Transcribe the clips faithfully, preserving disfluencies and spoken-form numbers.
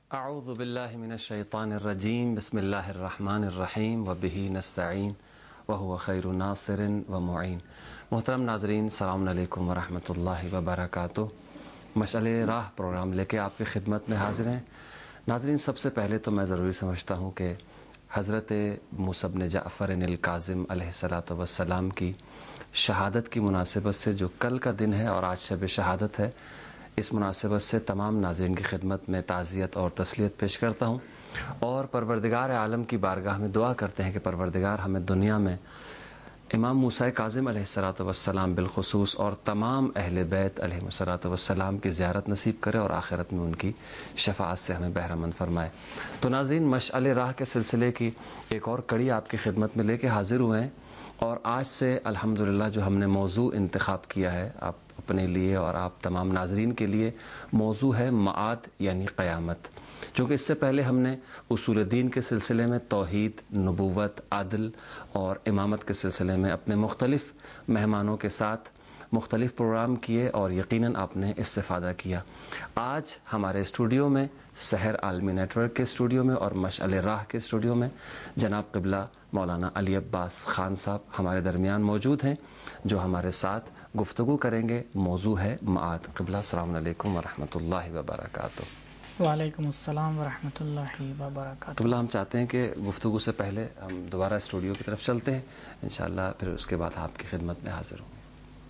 اعوذ باللہ من الشیطان الرجیم بسم اللہ الرحمن الرحیم وبہ نستعین وہو خیر ناصر ومعین۔ محترم ناظرین، السلام علیکم ورحمۃ اللہ وبرکاتہ۔ مشعل راہ پروگرام لے کے آپ کی خدمت میں حاضر ہیں۔ ناظرین، سب سے پہلے تو میں ضروری سمجھتا ہوں کہ حضرت موسیٰ بن جعفر الکاظم علیہ الصلاۃ والسلام کی شہادت کی مناسبت سے جو کل کا دن ہے اور آج شب شہادت ہے، اس مناسبت سے تمام ناظرین کی خدمت میں تعزیت اور تسلیت پیش کرتا ہوں اور پروردگار عالم کی بارگاہ میں دعا کرتے ہیں کہ پروردگار ہمیں دنیا میں امام موسیٰ کاظم علیہ الصلاۃ والسلام بالخصوص اور تمام اہل بیت علیہ الصلاۃ والسلام کی زیارت نصیب کرے اور آخرت میں ان کی شفاعت سے ہمیں بہرہ مند فرمائے۔ تو ناظرین، مشعل راہ کے سلسلے کی ایک اور کڑی آپ کی خدمت میں لے کے حاضر ہوئے ہیں، اور آج سے الحمدللہ جو ہم نے موضوع انتخاب کیا ہے آپ اپنے لیے اور آپ تمام ناظرین کے لیے، موضوع ہے معاد یعنی قیامت۔ چونکہ اس سے پہلے ہم نے اصول دین کے سلسلے میں توحید، نبوت، عدل اور امامت کے سلسلے میں اپنے مختلف مہمانوں کے ساتھ مختلف پروگرام کیے اور یقیناً آپ نے استفادہ کیا۔ آج ہمارے اسٹوڈیو میں، سحر عالمی نیٹ ورک کے اسٹوڈیو میں اور مشعل راہ کے اسٹوڈیو میں جناب قبلہ مولانا علی عباس خان صاحب ہمارے درمیان موجود ہیں، جو ہمارے ساتھ گفتگو کریں گے۔ موضوع ہے معاد۔ قبلہ، السلام علیکم ورحمۃ اللہ وبرکاتہ۔ وعلیکم السلام ورحمۃ اللہ وبرکاتہ۔ قبلہ، ہم چاہتے ہیں کہ گفتگو سے پہلے ہم دوبارہ اسٹوڈیو کی طرف چلتے ہیں، انشاءاللہ پھر اس کے بعد آپ کی خدمت میں حاضر ہوں۔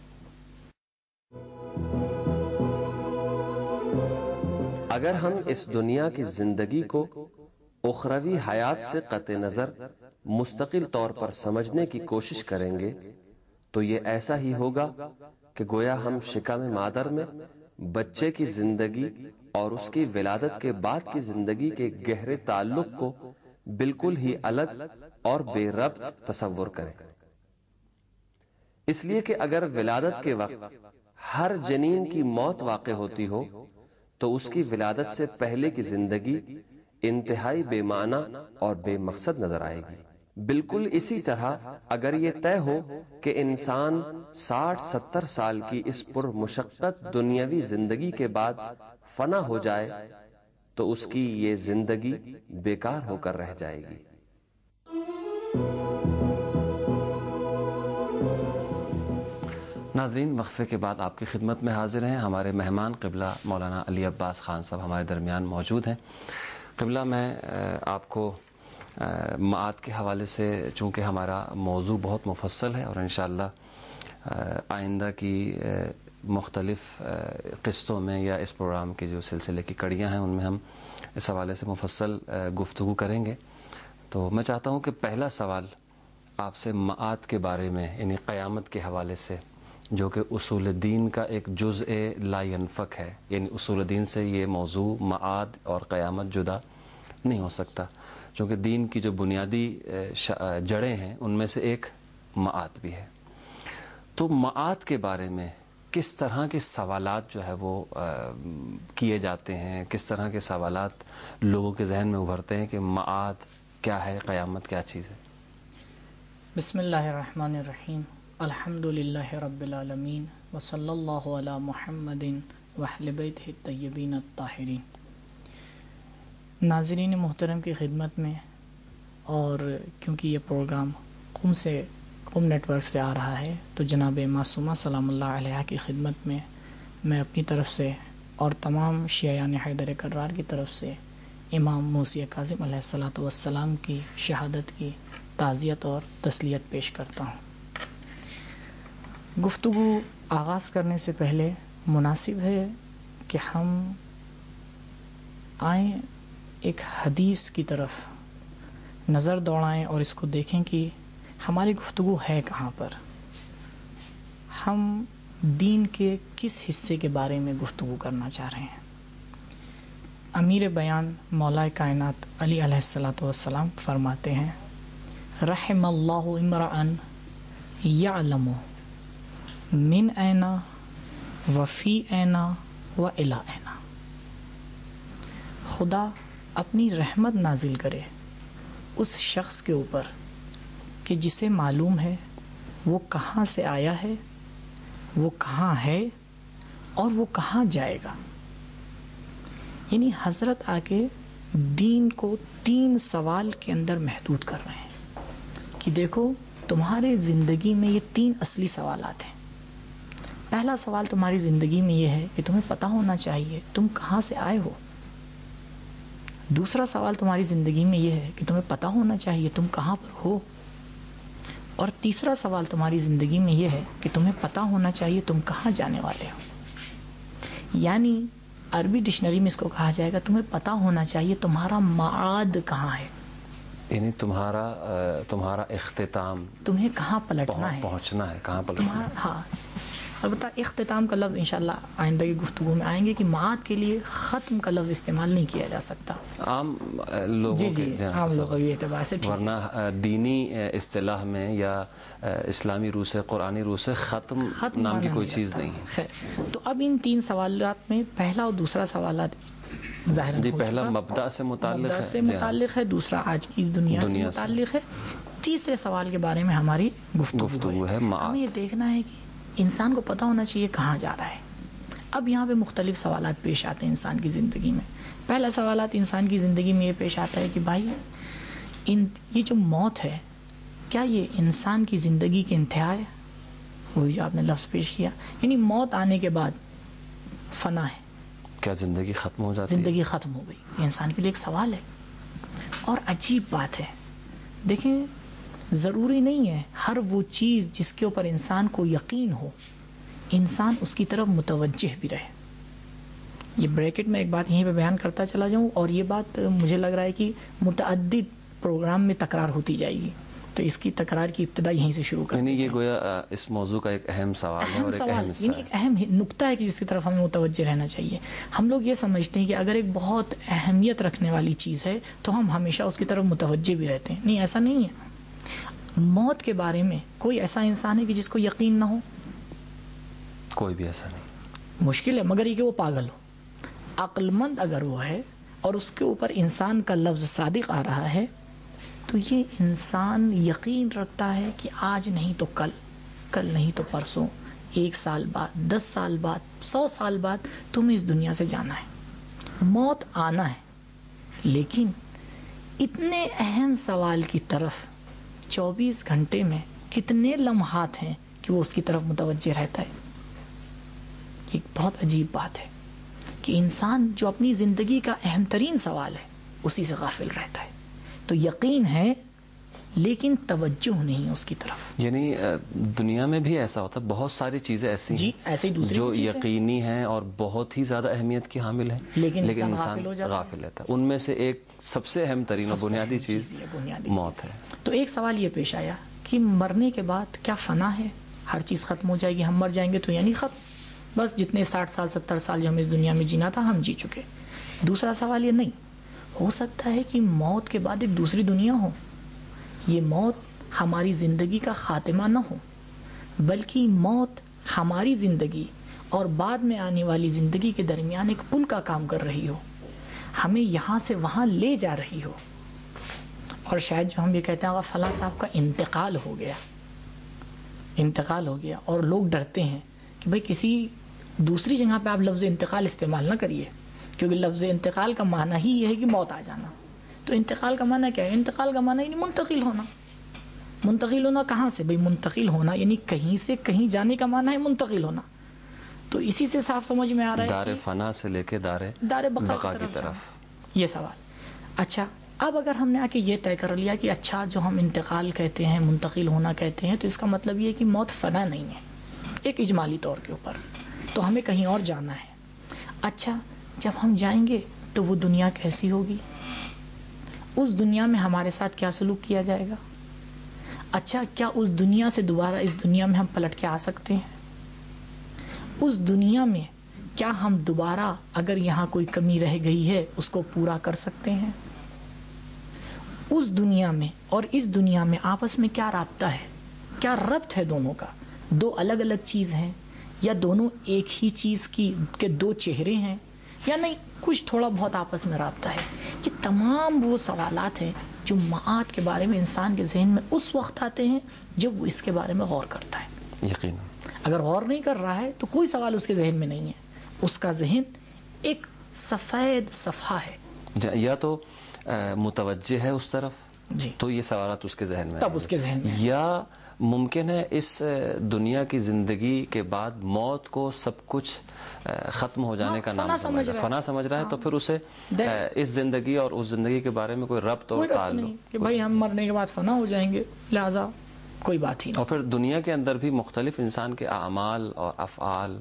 اگر ہم اس دنیا کی زندگی کو اخروی حیات سے قطع نظر مستقل طور پر سمجھنے کی کوشش کریں گے تو یہ ایسا ہی ہوگا کہ گویا ہم شکم مادر میں بچے کی زندگی اور اس کی ولادت کے بعد کی زندگی کے گہرے تعلق کو بالکل ہی الگ اور بے ربط تصور کریں۔ اس لیے کہ اگر ولادت کے وقت ہر جنین کی موت واقع ہوتی ہو تو اس کی ولادت سے پہلے کی زندگی انتہائی بے معنی اور بے مقصد نظر آئے گی۔ بالکل اسی طرح اگر یہ طے ہو کہ انسان ساٹھ ستر سال کی اس پر مشقت دنیاوی زندگی کے بعد فنا ہو جائے تو اس کی یہ زندگی بیکار ہو کر رہ جائے گی۔ ناظرین، وقفے کے بعد آپ کی خدمت میں حاضر ہیں۔ ہمارے مہمان قبلہ مولانا علی عباس خان صاحب ہمارے درمیان موجود ہیں۔ قبلہ، میں آپ کو معاد کے حوالے سے، چونکہ ہمارا موضوع بہت مفصل ہے اور انشاءاللہ آئندہ کی مختلف قسطوں میں یا اس پروگرام کے جو سلسلے کی کڑیاں ہیں ان میں ہم اس حوالے سے مفصل گفتگو کریں گے، تو میں چاہتا ہوں کہ پہلا سوال آپ سے معاد کے بارے میں، یعنی قیامت کے حوالے سے، جو کہ اصول دین کا ایک جزء لا ینفک ہے، یعنی اصول دین سے یہ موضوع معاد اور قیامت جدا نہیں ہو سکتا، چونکہ دین کی جو بنیادی جڑیں ہیں ان میں سے ایک معاد بھی ہے۔ تو معاد کے بارے میں کس طرح کے سوالات جو ہے وہ کیے جاتے ہیں، کس طرح کے سوالات لوگوں کے ذہن میں ابھرتے ہیں کہ معاد کیا ہے، قیامت کیا چیز ہے؟ بسم اللہ الرحمن الرحیم، الحمد للہ رب العالمین، وصلی اللہ علی محمد واہل بیتہ الطیبین الطاہرین۔ ناظرین محترم کی خدمت میں، اور کیونکہ یہ پروگرام قم سے قم نیٹ ورک سے آ رہا ہے تو جناب معصومہ سلام اللہ علیہ کی خدمت میں میں اپنی طرف سے اور تمام شیعیان حیدر کرار کی طرف سے امام موسیٰ کاظم علیہ الصلاۃ والسلام کی شہادت کی تعزیت اور تسلیت پیش کرتا ہوں۔ گفتگو آغاز کرنے سے پہلے مناسب ہے کہ ہم آئیں ایک حدیث کی طرف نظر دوڑائیں اور اس کو دیکھیں کہ ہماری گفتگو ہے کہاں پر، ہم دین کے کس حصے کے بارے میں گفتگو کرنا چاہ رہے ہیں۔ امیر بیان مولا کائنات علی علیہ الصلاۃ والسلام فرماتے ہیں، رحم اللہ امرأ یعلم من این وفی این و الی این۔ خدا اپنی رحمت نازل کرے اس شخص کے اوپر کہ جسے معلوم ہے وہ کہاں سے آیا ہے، وہ کہاں ہے اور وہ کہاں جائے گا۔ یعنی حضرت آ کے دین کو تین سوال کے اندر محدود کر رہے ہیں کہ دیکھو تمہارے زندگی میں یہ تین اصلی سوالات ہیں. پہلا سوال تمہاری زندگی میں یہ ہے کہ تمہیں پتہ ہونا چاہیے تم کہاں سے آئے ہو. دوسرا سوال تمہاری زندگی میں یہ ہے کہ تمہیں پتہ ہونا چاہیے تم کہاں پر ہو. اور تیسرا سوال تمہاری زندگی میں یہ ہے کہ تمہیں پتہ ہونا چاہیے تم کہاں جانے والے ہو. یعنی عربی ڈکشنری میں اس کو کہا جائے گا تمہیں پتہ ہونا چاہیے تمہارا معاد کہاں ہے, یعنی تمہارا تمہارا اختتام, تمہیں کہاں پلٹنا ہے, پہنچنا ہے, کہاں پلٹنا ہے. ہاں البتہ اختتام کا لفظ انشاءاللہ آئندہ کی گفتگو میں آئیں گے کہ معاد کے لیے ختم کا لفظ استعمال نہیں کیا جا سکتا عام لوگوں جی کے جی عام لغوی اعتبار سے, ورنہ دینی اصطلاح میں یا اسلامی روح سے قرآنی روح سے ختم نام کی کوئی چیز نہیں ہے. خیر تو اب ان تین سوالات میں پہلا اور دوسرا سوالات ظاہر جی پہلا مبدأ سے متعلق ہے, سے متعلق ہے, دوسرا آج کی دنیا سے متعلق ہے, تیسرے سوال کے بارے میں ہماری گفتگو ہے. ہمیں یہ دیکھنا ہے کہ انسان کو پتہ ہونا چاہیے کہاں جا رہا ہے. اب یہاں پہ مختلف سوالات پیش آتے ہیں انسان کی زندگی میں. پہلا سوالات انسان کی زندگی میں یہ پیش آتا ہے کہ بھائی ان یہ جو موت ہے کیا یہ انسان کی زندگی کے انتہا ہے؟ وہی جو آپ نے لفظ پیش کیا, یعنی موت آنے کے بعد فنا ہے, کیا زندگی ختم ہو جاتی ہے؟ زندگی ختم ہو گئی, یہ انسان کے لیے ایک سوال ہے. اور عجیب بات ہے, دیکھیں ضروری نہیں ہے ہر وہ چیز جس کے اوپر انسان کو یقین ہو انسان اس کی طرف متوجہ بھی رہے. یہ بریکٹ میں ایک بات یہیں پہ بیان کرتا چلا جاؤں, اور یہ بات مجھے لگ رہا ہے کہ متعدد پروگرام میں تکرار ہوتی جائے گی, تو اس کی تکرار کی ابتدا یہیں سے شروع کریں. یعنی یہ گویا اس موضوع کا ایک اہم سوال ہے اور ایک اہم حصہ یعنی ایک اہم نقطہ ہے کہ جس کی طرف ہمیں متوجہ رہنا چاہیے. ہم لوگ یہ سمجھتے ہیں کہ اگر ایک بہت اہمیت رکھنے والی چیز ہے تو ہم ہمیشہ اس کی طرف متوجہ بھی رہتے ہیں. نہیں, ایسا نہیں ہے. موت کے بارے میں کوئی ایسا انسان ہے کہ جس کو یقین نہ ہو؟ کوئی بھی ایسا نہیں. مشکل ہے, مگر یہ کہ وہ پاگل ہو. عقل مند اگر وہ ہے اور اس کے اوپر انسان کا لفظ صادق آ رہا ہے تو یہ انسان یقین رکھتا ہے کہ آج نہیں تو کل, کل نہیں تو پرسوں, ایک سال بعد, دس سال بعد, سو سال بعد تمہیں اس دنیا سے جانا ہے, موت آنا ہے. لیکن اتنے اہم سوال کی طرف چوبیس گھنٹے میں کتنے لمحات ہیں کہ وہ اس کی طرف متوجہ رہتا ہے. یہ بہت عجیب بات ہے کہ انسان جو اپنی زندگی کا اہم ترین سوال ہے اسی سے غافل رہتا ہے. تو یقین ہے لیکن توجہ نہیں اس کی طرف. یعنی دنیا میں بھی ایسا ہوتا ہے, بہت ساری چیزیں ایسی جی ایسے ہیں جو یقینی ہیں اور بہت ہی زیادہ اہمیت کی حامل ہیں, لیکن, لیکن انسان انسان غافل رہتا ہے. ان میں سے ایک سب سے اہم ترین اور بنیادی چیز موت ہے. تو ایک سوال یہ پیش آیا کہ مرنے کے بعد کیا فنا ہے, ہر چیز ختم ہو جائے گی, ہم مر جائیں گے تو یعنی ختم, بس جتنے ساٹھ سال ستر سال جو ہم اس دنیا میں جینا تھا ہم جی چکے. دوسرا سوال یہ نہیں ہو سکتا ہے کہ موت کے بعد ایک دوسری دنیا ہو, یہ موت ہماری زندگی کا خاتمہ نہ ہو بلکہ موت ہماری زندگی اور بعد میں آنے والی زندگی کے درمیان ایک پل کا کام کر رہی ہو, ہمیں یہاں سے وہاں لے جا رہی ہو. اور شاید جو ہم یہ کہتے ہیں فلاں صاحب کا انتقال ہو گیا, انتقال ہو گیا, اور لوگ ڈرتے ہیں کہ بھئی کسی دوسری جگہ پہ آپ لفظ انتقال استعمال نہ کریے کیونکہ لفظ انتقال کا معنی ہی یہ ہے کہ موت آ جانا. تو انتقال کا معنی کیا ہے؟ انتقال کا معنی یعنی منتقل ہونا. منتقل ہونا کہاں سے؟ بھئی منتقل ہونا یعنی کہیں سے کہیں جانے کا معنی ہے منتقل ہونا. تو اسی سے صاف سمجھ میں آ رہا ہے دار فنا سے لے کے دار دار بقا کی طرف. یہ سوال. اچھا اب اگر ہم نے آ کے یہ طے کر لیا کہ اچھا جو ہم انتقال کہتے ہیں, منتقل ہونا کہتے ہیں, تو اس کا مطلب یہ ہے کہ موت فنا نہیں ہے ایک اجمالی طور کے اوپر, تو ہمیں کہیں اور جانا ہے. اچھا جب ہم جائیں گے تو وہ دنیا کیسی ہوگی؟ اس دنیا میں ہمارے ساتھ کیا سلوک کیا جائے گا؟ اچھا کیا اس دنیا سے دوبارہ اس دنیا میں ہم پلٹ کے آ سکتے ہیں؟ اس دنیا میں کیا ہم دوبارہ اگر یہاں کوئی کمی رہ گئی ہے اس کو پورا کر سکتے ہیں؟ اس دنیا میں اور اس دنیا میں آپس میں کیا رابطہ ہے, کیا ربط ہے دونوں کا؟ دو الگ الگ چیز ہیں یا دونوں ایک ہی چیز کی کے دو چہرے ہیں یا نہیں کچھ تھوڑا بہت آپس میں رابطہ ہے؟ یہ تمام وہ سوالات ہیں جو معاد کے بارے میں انسان کے ذہن میں اس وقت آتے ہیں جب وہ اس کے بارے میں غور کرتا ہے. یقیناً اگر غور نہیں کر رہا ہے تو کوئی سوال اس کے ذہن میں نہیں ہے, اس کا ذہن ایک سفید صفحہ ہے یا تو متوجہ ہے اس طرف جی تو یہ سوالات اس کے ذہن میں تب اس کے ذہن میں، یا ممکن ہے اس دنیا کی زندگی کے بعد موت کو سب کچھ ختم ہو جانے کا نام سمجھ رہا ہے، فنا سمجھ رہا ہے، تو پھر اسے اس زندگی اور اس زندگی کے بارے میں کوئی ربط اور تعلق کہ بھائی ہم مرنے کے بعد فنا ہو جائیں گے لہذا کوئی بات ہی نہیں. اور پھر دنیا کے اندر بھی مختلف انسان کے اعمال اور افعال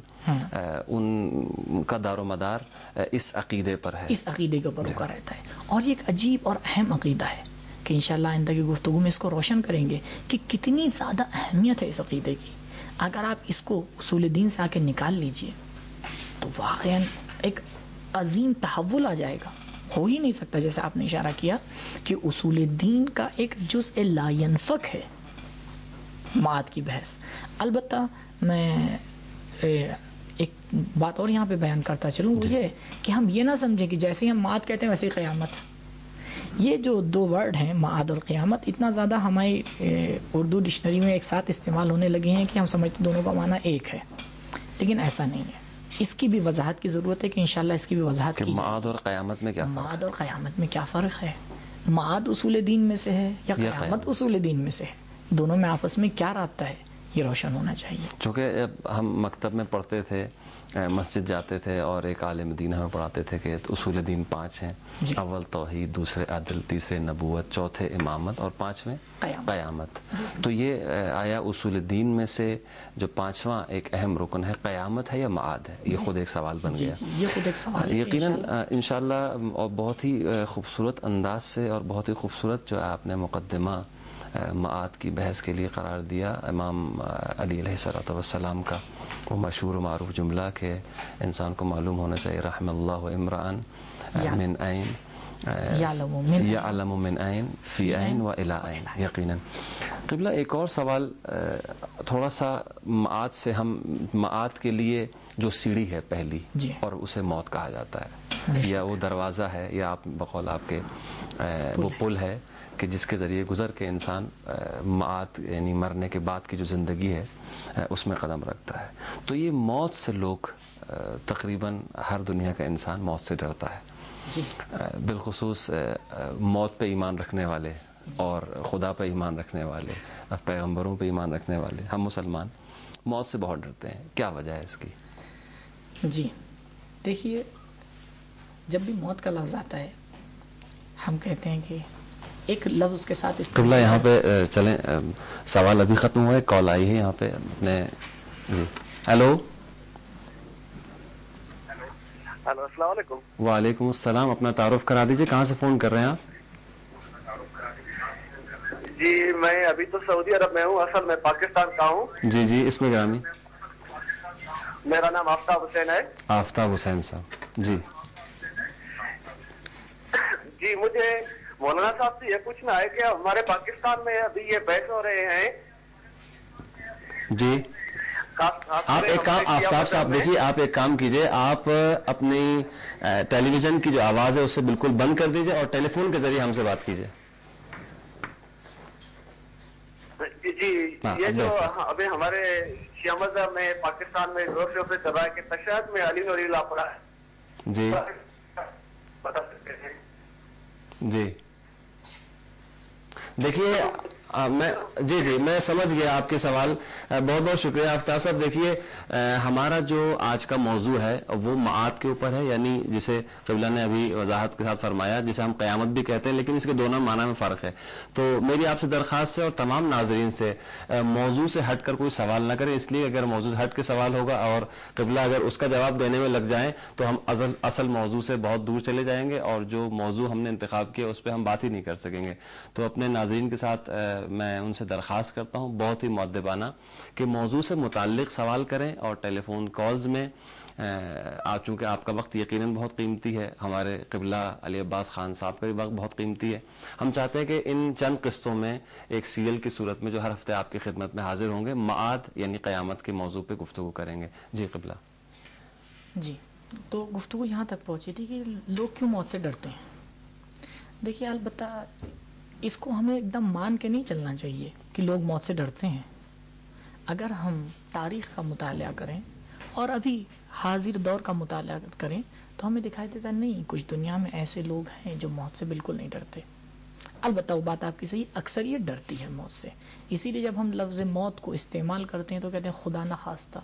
ان کا دار و مدار اس عقیدے پر ہے، اس عقیدے کے اوپر رکا رہتا ہے. اور یہ ایک عجیب اور اہم عقیدہ ہے کہ انشاءاللہ آئندہ کی گفتگو میں اس کو روشن کریں گے کہ کتنی زیادہ اہمیت ہے اس عقیدے کی. اگر آپ اس کو اصول دین سے آ کے نکال لیجئے تو واقعاً ایک عظیم تحول آ جائے گا. ہو ہی نہیں سکتا، جیسے آپ نے اشارہ کیا کہ اصول دین کا ایک جزء لا ینفک ہے معاد کی بحث. البتہ میں ایک بات اور یہاں پہ بیان کرتا چلوں، وہ یہ کہ ہم یہ نہ سمجھیں کہ جیسے ہم معاد کہتے ہیں ویسے قیامت. یہ جو دو ورڈ ہیں معاد اور قیامت اتنا زیادہ ہماری اردو ڈکشنری میں ایک ساتھ استعمال ہونے لگے ہیں کہ ہم سمجھتے دونوں کا معنی ایک ہے، لیکن ایسا نہیں ہے. اس کی بھی وضاحت کی ضرورت ہے کہ انشاءاللہ اس کی بھی وضاحت کی جائے. معاد اور قیامت میں کیا فرق ہے؟ معاد اور قیامت میں کیا فرق ہے؟ معاد اصول دین میں سے ہے یا قیامت اصول دین میں سے ہے؟ دونوں میں آپس میں کیا رابطہ ہے یہ روشن ہونا چاہیے. چونکہ ہم مکتب میں پڑھتے تھے، مسجد جاتے تھے اور ایک عالم دین ہمیں پڑھاتے تھے کہ اصول دین پانچ ہیں، اول توحید، دوسرے عدل، تیسرے نبوت، چوتھے امامت اور پانچویں قیامت. تو یہ آیا اصول دین میں سے جو پانچواں ایک اہم رکن ہے قیامت ہے یا معاد ہے؟ یہ خود ایک سوال بن گیا. یہ خود ایک سوال ہے. یقیناً انشاءاللہ اور بہت ہی خوبصورت انداز سے اور بہت ہی خوبصورت جو آپ نے مقدمہ معاد کی بحث کے لیے قرار دیا. امام علی علیہ الصلوۃ والسلام کا وہ مشہور و معروف جملہ کہ انسان کو معلوم ہونا چاہیے رحم اللہ امرأن من عین یعلم من عین فی عین و الی عین. یقیناً قبلہ ایک اور سوال تھوڑا سا معاد سے، ہم معاد کے لیے جو سیڑھی ہے پہلی اور اسے موت کہا جاتا ہے یا وہ دروازہ ہے یا آپ بقول آپ کے وہ پل ہے کہ جس کے ذریعے گزر کے انسان معاد یعنی مرنے کے بعد کی جو زندگی ہے اس میں قدم رکھتا ہے. تو یہ موت سے لوگ تقریباً ہر دنیا کا انسان موت سے ڈرتا ہے، بالخصوص موت پہ ایمان رکھنے والے اور خدا پہ ایمان رکھنے والے، پیغمبروں پہ ایمان رکھنے والے. ہم مسلمان موت سے بہت ڈرتے ہیں، کیا وجہ ہے اس کی؟ جی دیکھیے، جب بھی موت کا لفظ آتا ہے ہم کہتے ہیں کہ ایک لفظ کے ساتھ قبلہ یہاں پہ چلیں، سوال ابھی ختم ہوا ہے، کال آئی ہے یہاں پہ اپنے. جی ہیلو. ہیلو السلام علیکم. وعلیکم السلام. اپنا تعارف کرا دیجیے، کہاں سے فون کر رہے ہیں آپ؟ جی میں ابھی تو سعودی عرب میں ہوں، اصل میں پاکستان کا ہوں. جی جی اس میں گرامی. میرا نام آفتاب حسین ہے. آفتاب حسین صاحب. جی جی مجھے مولانا صاحب سے یہ پوچھنا ہے کہ ہمارے پاکستان میں ابھی یہ بحث ہو رہے ہیں. جی آپ ایک کام آفتاب صاحب دیکھیے، آپ ایک کام کیجئے، آپ اپنی ٹیلی ویژن کی جو آواز ہے اسے بالکل بند کر دیجئے اور ٹیلی فون کے ذریعے ہم سے بات کیجئے. جی یہ جو ابھی ہمارے شیعہ مذہب میں پاکستان میں زور شور سے چل رہا ہے کہ تشہد میں علی نوری اللہ پڑھا ہے. جی بتا سکتے ہیں؟ جی دیکھیے میں جی جی میں سمجھ گیا آپ کے سوال. بہت بہت شکریہ آفتاب صاحب. دیکھیے ہمارا جو آج کا موضوع ہے وہ معاد کے اوپر ہے، یعنی جسے قبلہ نے ابھی وضاحت کے ساتھ فرمایا، جسے ہم قیامت بھی کہتے ہیں، لیکن اس کے دونوں معنی میں فرق ہے. تو میری آپ سے درخواست ہے اور تمام ناظرین سے موضوع سے ہٹ کر کوئی سوال نہ کریں، اس لیے اگر موضوع سے ہٹ کے سوال ہوگا اور قبلہ اگر اس کا جواب دینے میں لگ جائیں تو ہم اصل موضوع سے بہت دور چلے جائیں گے اور جو موضوع ہم نے انتخاب کیا اس پہ ہم بات ہی نہیں کر سکیں گے. تو اپنے ناظرین کے ساتھ میں ان سے درخواست کرتا ہوں بہت ہی مؤدبانہ کہ موضوع سے متعلق سوال کریں اور ٹیلی فون کالز میں آپ، چونکہ آپ کا وقت یقیناً بہت قیمتی ہے، ہمارے قبلہ علی عباس خان صاحب کا بھی وقت بہت قیمتی ہے، ہم چاہتے ہیں کہ ان چند قسطوں میں ایک سیریل کی صورت میں جو ہر ہفتے آپ کی خدمت میں حاضر ہوں گے معاد یعنی قیامت کے موضوع پہ گفتگو کریں گے. جی قبلہ. جی تو گفتگو یہاں تک پہنچی تھی کہ لوگ کیوں موت سے ڈرتے ہیں. دیکھیے البتہ اس کو ہمیں ایک دم مان کے نہیں چلنا چاہیے کہ لوگ موت سے ڈرتے ہیں. اگر ہم تاریخ کا مطالعہ کریں اور ابھی حاضر دور کا مطالعہ کریں تو ہمیں دکھائی دیتا نہیں کچھ دنیا میں ایسے لوگ ہیں جو موت سے بالکل نہیں ڈرتے. البتہ وہ بات آپ کی صحیح, اکثریت ڈرتی ہے موت سے. اسی لیے جب ہم لفظ موت کو استعمال کرتے ہیں تو کہتے ہیں خدا نخواستہ,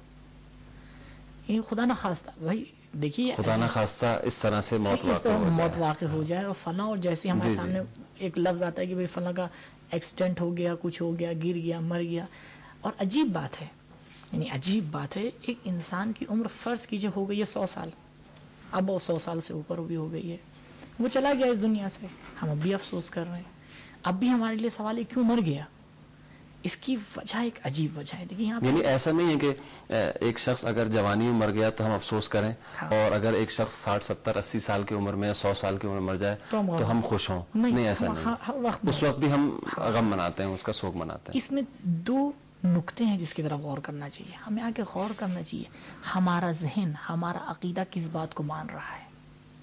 یہ خدا نخواستہ. بھائی دیکھیے خدا نخواستہ اس طرح سے موت واقع ہو جائے, موت واقع ہو جائے اور فلاں, اور جیسے ہمارے سامنے ایک لفظ آتا ہے کہ بھئی فلاں کا ایکسیڈنٹ ہو گیا, کچھ ہو گیا, گر گیا, مر گیا. اور عجیب بات ہے, یعنی عجیب بات ہے, ایک انسان کی عمر فرض کیجئے ہو گئی ہے سو سال, اب وہ سو سال سے اوپر بھی ہو گئی ہے, وہ چلا گیا اس دنیا سے, ہم اب بھی افسوس کر رہے ہیں. اب بھی ہمارے لیے سوال ہے کیوں مر گیا, اس کی وجہ ایک عجیب وجہ ہے. دیکھیے یعنی ایسا نہیں ہے کہ ایک شخص اگر جوانی میں مر گیا تو ہم افسوس کریں, اور اگر ایک شخص ساٹھ ستر اسی سال کی عمر میں یا سو سال کی عمر مر جائے تو ہم خوش ہوں. نہیں, ایسا نہیں, اس وقت بھی ہم غم مناتے ہیں, اس کا سوگ مناتے ہیں. اس میں دو نکتے ہیں جس کی طرف غور کرنا چاہیے, ہمیں آگے غور کرنا چاہیے ہمارا ذہن, ہمارا عقیدہ کس بات کو مان رہا ہے.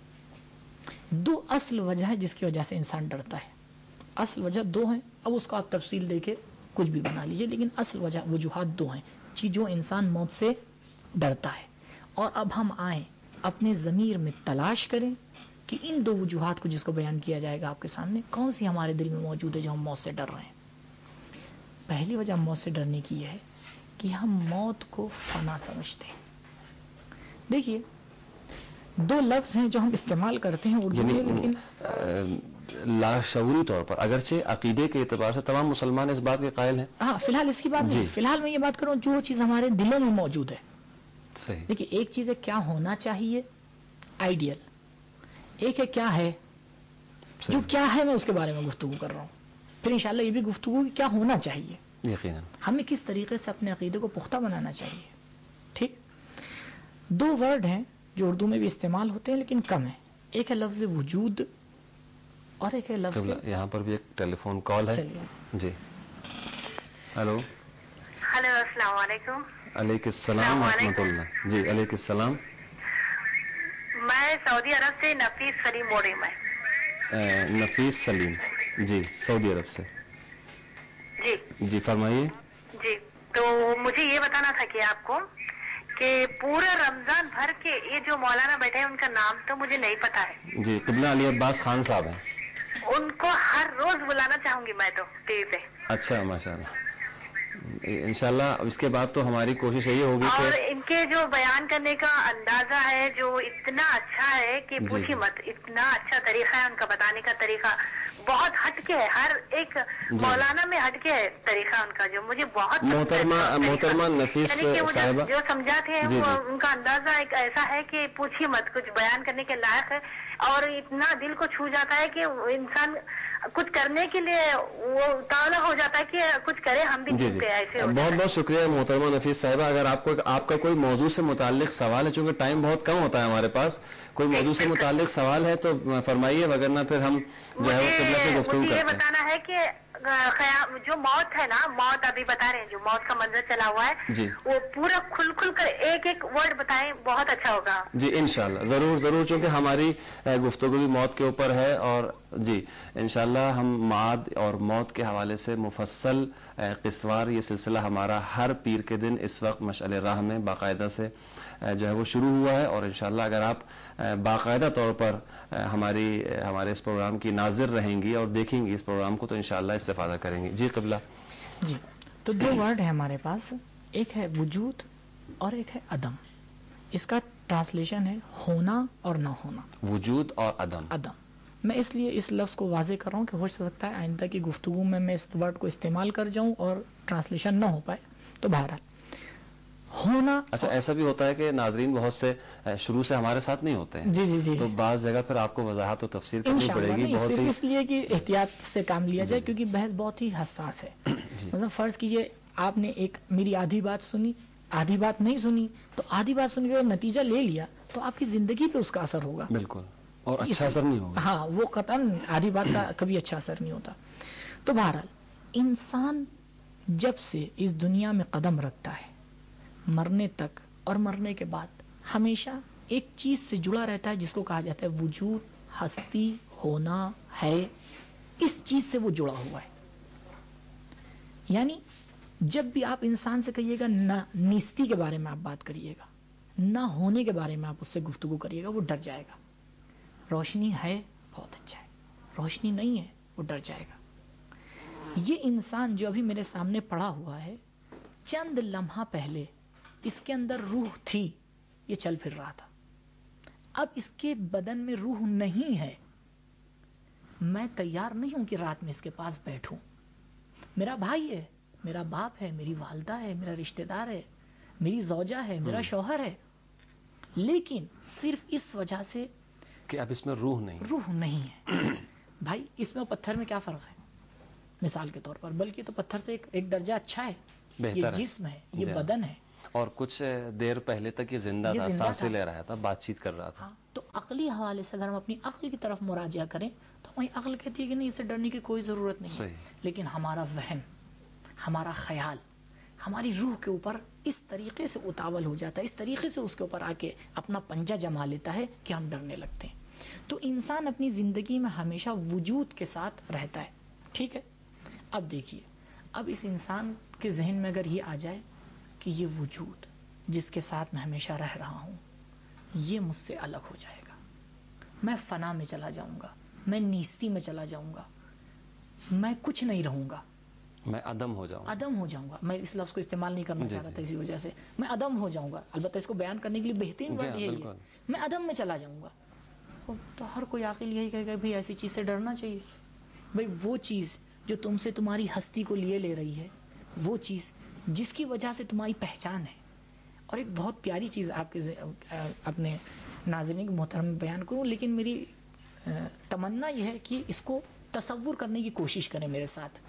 دو اصل وجہ ہے جس کی وجہ سے انسان ڈرتا ہے. اصل وجہ دو ہیں, اب اس کو آپ تفصیل دے کے کچھ بھی بنا لیجئے, لیکن اصل وجہ وجوہات دو ہیں کہ جو انسان موت سے ڈرتا ہے. اور اب ہم آئیں اپنے ضمیر میں تلاش کریں کہ ان دو وجوہات کو جس کو بیان کیا جائے گا آپ کے سامنے, کون سی ہمارے دل میں موجود ہے جو ہم موت سے ڈر رہے ہیں. پہلی وجہ موت سے ڈرنے کی یہ ہے کہ ہم موت کو فنا سمجھتے ہیں. دیکھیے دو لفظ ہیں جو ہم استعمال کرتے ہیں اردو میں, لیکن لاشعوری طور پر اگرچہ عقیدے کے اعتبار سے تمام مسلمان اس بات کے قائل ہیں. ہاں فی الحال اس کی بات نہیں, فی الحال میں یہ بات کروں جو چیز ہمارے دلوں میں موجود ہے. صحیح. دیکھیے ایک چیز ہے کیا ہونا چاہیے آئیڈیل, ایک ہے کیا ہے. جو کیا ہے میں اس کے بارے میں گفتگو کر رہا ہوں, پھر انشاءاللہ یہ بھی گفتگو کہ کیا ہونا چاہیے. یقیناً ہمیں کس طریقے سے اپنے عقیدے کو پختہ بنانا چاہیے. ٹھیک, دو ورڈ ہیں جو اردو میں بھی استعمال ہوتے ہیں لیکن کم ہیں. ایک ہے لفظ وجود اور ایک ہے لفظ, یہاں پر بھی ایک ٹیلی فون کال ہے. جی ہلو. ہلو السلام علیکم. علیکم السلام ورحمۃ اللہ. جی علیکم السلام. میں سعودی عرب سے نفیس سلیم بول رہی ہوں. نفیس سلیم, جی سعودی عرب سے. جی جی فرمائیے. جی تو مجھے یہ بتانا تھا کہ آپ کو کہ پورا رمضان بھر کے یہ جو مولانا بیٹھے ہیں ان کا نام تو مجھے نہیں پتا ہے. جی قبلہ علی عباس خان صاحب ہیں. ان کو ہر روز بلانا چاہوں گی میں تو ٹی وی پہ. اچھا ماشاء اللہ, انشاءاللہ اس کے بعد تو ہماری کوشش یہی ہوگی کہ, اور ان کے جو بیان کرنے کا اندازہ ہے جو اتنا اچھا ہے کہ پوچھی مت, اتنا اچھا طریقہ ہے ان کا بتانے کا طریقہ, بہت ہٹ کے ہے, ہر ایک مولانا میں ہٹ کے ہے طریقہ ان کا, جو مجھے بہت محترمہ محترمہ نفیس صاحبہ جو سمجھاتے ہیں وہ ان کا اندازہ ایک ایسا ہے کہ پوچھیے مت, کچھ بیان کرنے کے لائق ہے اور اتنا دل کو چھو جاتا ہے کہ انسان کچھ کرنے کے لیے وہ اتاولا ہو جاتا ہے کہ کچھ کرے ہم بھی. جی جی بہت بہت شکریہ محترمہ نفیس صاحبہ. اگر آپ کو آپ کا کوئی موضوع سے متعلق سوال ہے, چونکہ ٹائم بہت کم ہوتا ہے ہمارے پاس, کوئی موضوع سے متعلق سوال ہے تو فرمائیے, وگرنہ پھر ہم جو ہے وہ قبلہ سے گفتگو کرتے ہیں. مجھے یہ بتانا ہے کہ جو موت ہے نا, موت ابھی بتا رہے ہیں جو موت کا منظر چلا ہوا ہے, جی وہ پورا کھل کھل کر ایک ایک ورڈ بتائیں, بہت اچھا ہوگا. جی انشاءاللہ ضرور ضرور, چونکہ ہماری گفتگو بھی موت کے اوپر ہے, اور جی انشاءاللہ ہم معاد اور موت کے حوالے سے مفصل قصوار یہ سلسلہ ہمارا ہر پیر کے دن اس وقت مشعل راہ میں باقاعدہ سے جو ہے وہ شروع ہوا ہے. اور انشاءاللہ اگر آپ باقاعدہ طور پر ہماری ہمارے اس پروگرام کی ناظر رہیں گی اور دیکھیں گی اس پروگرام کو تو انشاءاللہ استفادہ کریں گی. جی قبلہ. جی تو دو ورڈ ہیں ہمارے پاس, ایک ہے وجود اور ایک ہے عدم. اس کا ٹرانسلیشن ہے ہونا اور نہ ہونا. وجود اور عدم. عدم. میں اس لیے اس لفظ کو واضح کر رہا ہوں کہ ہو سکتا ہے آئندہ کی گفتگو میں میں اس ورڈ کو استعمال کر جاؤں اور ٹرانسلیشن نہ ہو پائے. تو بہرحال ہونا. اچھا ایسا بھی ہوتا ہے کہ ناظرین بہت سے شروع سے ہمارے ساتھ نہیں ہوتے ہیں, جی جی جی, تو بعض جگہ پھر آپ کو وضاحت و تفسیر کرنی پڑے گی. بہت ہی اس لیے کہ احتیاط سے کام لیا جائے, کیونکہ بحث بہت ہی حساس ہے. مثلا فرض کیجئے آپ نے ایک میری آدھی بات سنی, آدھی بات نہیں سنی, تو آدھی بات سن کے نتیجہ لے لیا تو آپ کی زندگی پہ اس کا اثر ہوگا. بالکل, اور اچھا اثر نہیں ہوگا. ہاں وہ قطعاً آدھی بات کا کبھی اچھا اثر نہیں ہوتا. تو بہرحال انسان جب سے اس دنیا میں قدم رکھتا ہے, مرنے تک اور مرنے کے بعد ہمیشہ ایک چیز سے جڑا رہتا ہے جس کو کہا جاتا ہے وجود, ہستی, ہونا ہے. اس چیز سے وہ جڑا ہوا ہے. یعنی جب بھی آپ انسان سے کہیے گا نیستی کے بارے میں آپ بات کریے گا, نہ ہونے کے بارے میں آپ اس سے گفتگو کریے گا وہ ڈر جائے گا. روشنی ہے بہت اچھا ہے, روشنی نہیں ہے وہ ڈر جائے گا. یہ انسان جو ابھی میرے سامنے پڑا ہوا ہے, چند لمحہ پہلے اس کے اندر روح تھی, یہ چل پھر رہا تھا. اب اس کے بدن میں روح نہیں ہے. میں تیار نہیں ہوں کہ رات میں اس کے پاس بیٹھوں. میرا بھائی ہے, میرا باپ ہے, میری والدہ ہے, میرا رشتہ دار ہے, میری زوجہ ہے, میرا شوہر ہے, لیکن صرف اس وجہ سے کہ اب اس میں روح نہیں روح نہیں ہے. بھائی اس میں پتھر میں کیا فرق ہے مثال کے طور پر؟ بلکہ تو پتھر سے ایک, ایک درجہ اچھا ہے. یہ جسم ہے, یہ بدن ہے, اور کچھ دیر پہلے تک یہ زندہ تھا, سانسیں لے رہا تھا, بات چیت کر رہا تھا. ہاں, تو عقلی حوالے سے اگر ہم اپنی عقل کی طرف مراجعہ کریں تو ہماری عقل کہتی ہے کہ نہیں, اسے ڈرنے کی کوئی ضرورت نہیں ہے. لیکن ہمارا ذہن, ہمارا خیال ہماری روح کے اوپر اس طریقے سے اتاول ہو جاتا ہے, اس طریقے سے اس کے اوپر آ کے اپنا پنجہ جما لیتا ہے کہ ہم ڈرنے لگتے ہیں. تو انسان اپنی زندگی میں ہمیشہ وجود کے ساتھ رہتا ہے. ٹھیک ہے, اب دیکھیے, اب اس انسان کے ذہن میں اگر یہ آ جائے کہ یہ وجود جس کے ساتھ میں ہمیشہ رہ رہا ہوں یہ مجھ سے الگ ہو جائے گا, میں فنا میں چلا جاؤں گا, میں نیستی میں چلا جاؤں گا, میں کچھ نہیں رہوں گا, میں عدم ہو جاؤں عدم ہو جاؤں گا. میں اس لفظ کو استعمال نہیں کرنا چاہ رہا تھا, اسی وجہ سے میں عدم ہو جاؤں گا. البتہ اس کو بیان کرنے کے لیے بہترین بات یہی ہے, میں عدم میں چلا جاؤں گا. تو ہر کوئی عاقل یہی کہے گا بھئی ایسی چیز سے ڈرنا چاہیے. بھئی وہ چیز جو تم سے تمہاری ہستی کو لیے لے رہی ہے, وہ چیز جس کی وجہ سے تمہاری پہچان ہے. اور ایک بہت پیاری چیز آپ کے اپنے ناظرین محترم میں بیان کروں, لیکن میری تمنا یہ ہے کہ اس کو تصور کرنے کی کوشش کریں میرے ساتھ.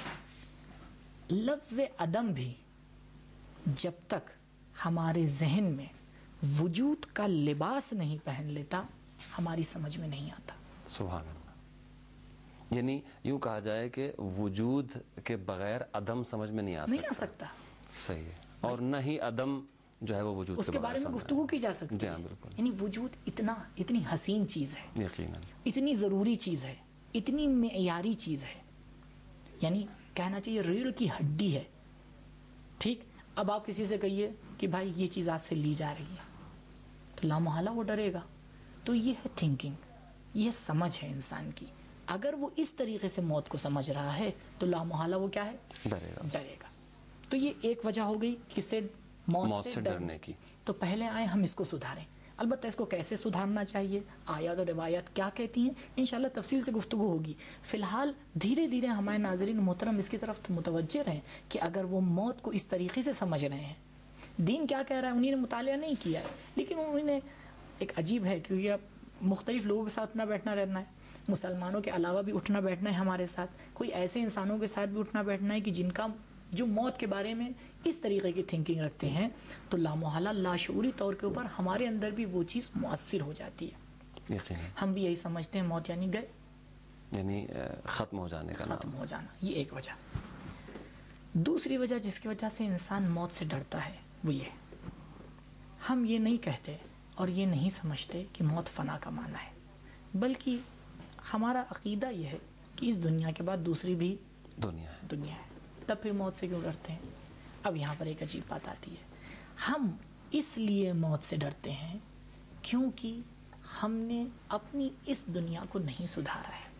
لفظ عدم بھی جب تک ہمارے ذہن میں وجود کا لباس نہیں پہن لیتا ہماری سمجھ میں نہیں آتا. سبحان اللہ. یعنی یوں کہا جائے کہ وجود کے بغیر عدم سمجھ میں نہیں آ سکتا, نہیں آ سکتا. صحیح ہے. اور نہ ہی عدم جو ہے وہ وجود اس کے بارے میں گفتگو کی جا سکتی ہے. یعنی وجود اتنا اتنی حسین چیز ہے, یقیناً اتنی ضروری چیز ہے, اتنی معیاری چیز ہے, یعنی کہنا چاہیے ریڑھ کی ہڈی ہے. ٹھیک, اب آپ کسی سے کہیے کہ بھائی یہ چیز آپ سے لی جا رہی ہے تو لامحالہ وہ ڈرے گا. تو یہ ہے تھنکنگ, یہ سمجھ ہے انسان کی. اگر وہ اس طریقے سے موت کو سمجھ رہا ہے تو لامحالہ وہ کیا ہے, ڈرے گا, ڈرے گا. تو یہ ایک وجہ ہو گئی کس سے, موت, موت سے ڈرنے کی. تو پہلے آئے ہم اس کو سدھاریں. البتہ اس کو کیسے سدھارنا چاہیے, آیات اور روایات کیا کہتی ہیں, انشاءاللہ تفصیل سے گفتگو ہوگی. فی الحال دھیرے دھیرے ہمارے ناظرین محترم اس کی طرف متوجہ رہیں کہ اگر وہ موت کو اس طریقے سے سمجھ رہے ہیں, دین کیا کہہ رہا ہے, انہیں نے مطالعہ نہیں کیا ہے, لیکن انہوں نے ایک عجیب ہے کیونکہ اب مختلف لوگوں کے ساتھ اٹھنا بیٹھنا رہنا ہے, مسلمانوں کے علاوہ بھی اٹھنا بیٹھنا ہے ہمارے ساتھ, کوئی ایسے انسانوں کے ساتھ بھی اٹھنا بیٹھنا ہے کہ جن کا جو موت کے بارے میں اس طریقے کی تھنکنگ رکھتے ہیں. تو لامحالہ لاشعوری طور کے اوپر ہمارے اندر بھی وہ چیز مؤثر ہو جاتی ہے. ہم بھی یہی سمجھتے ہیں موت یعنی گئے, یعنی ختم ہو جانے کا, ختم ہو جانا. یہ ایک وجہ. دوسری وجہ جس کی وجہ سے انسان موت سے ڈرتا ہے وہ یہ, ہم یہ نہیں کہتے اور یہ نہیں سمجھتے کہ موت فنا کا معنی ہے, بلکہ ہمارا عقیدہ یہ ہے کہ اس دنیا کے بعد دوسری بھی دنیا ہے, دنیا ہے. تب پھر موت سے کیوں ڈرتے ہیں؟ اب یہاں پر ایک عجیب بات آتی ہے. ہم اس لیے موت سے ڈرتے ہیں کیونکہ ہم نے اپنی اس دنیا کو نہیں سدھارا ہے.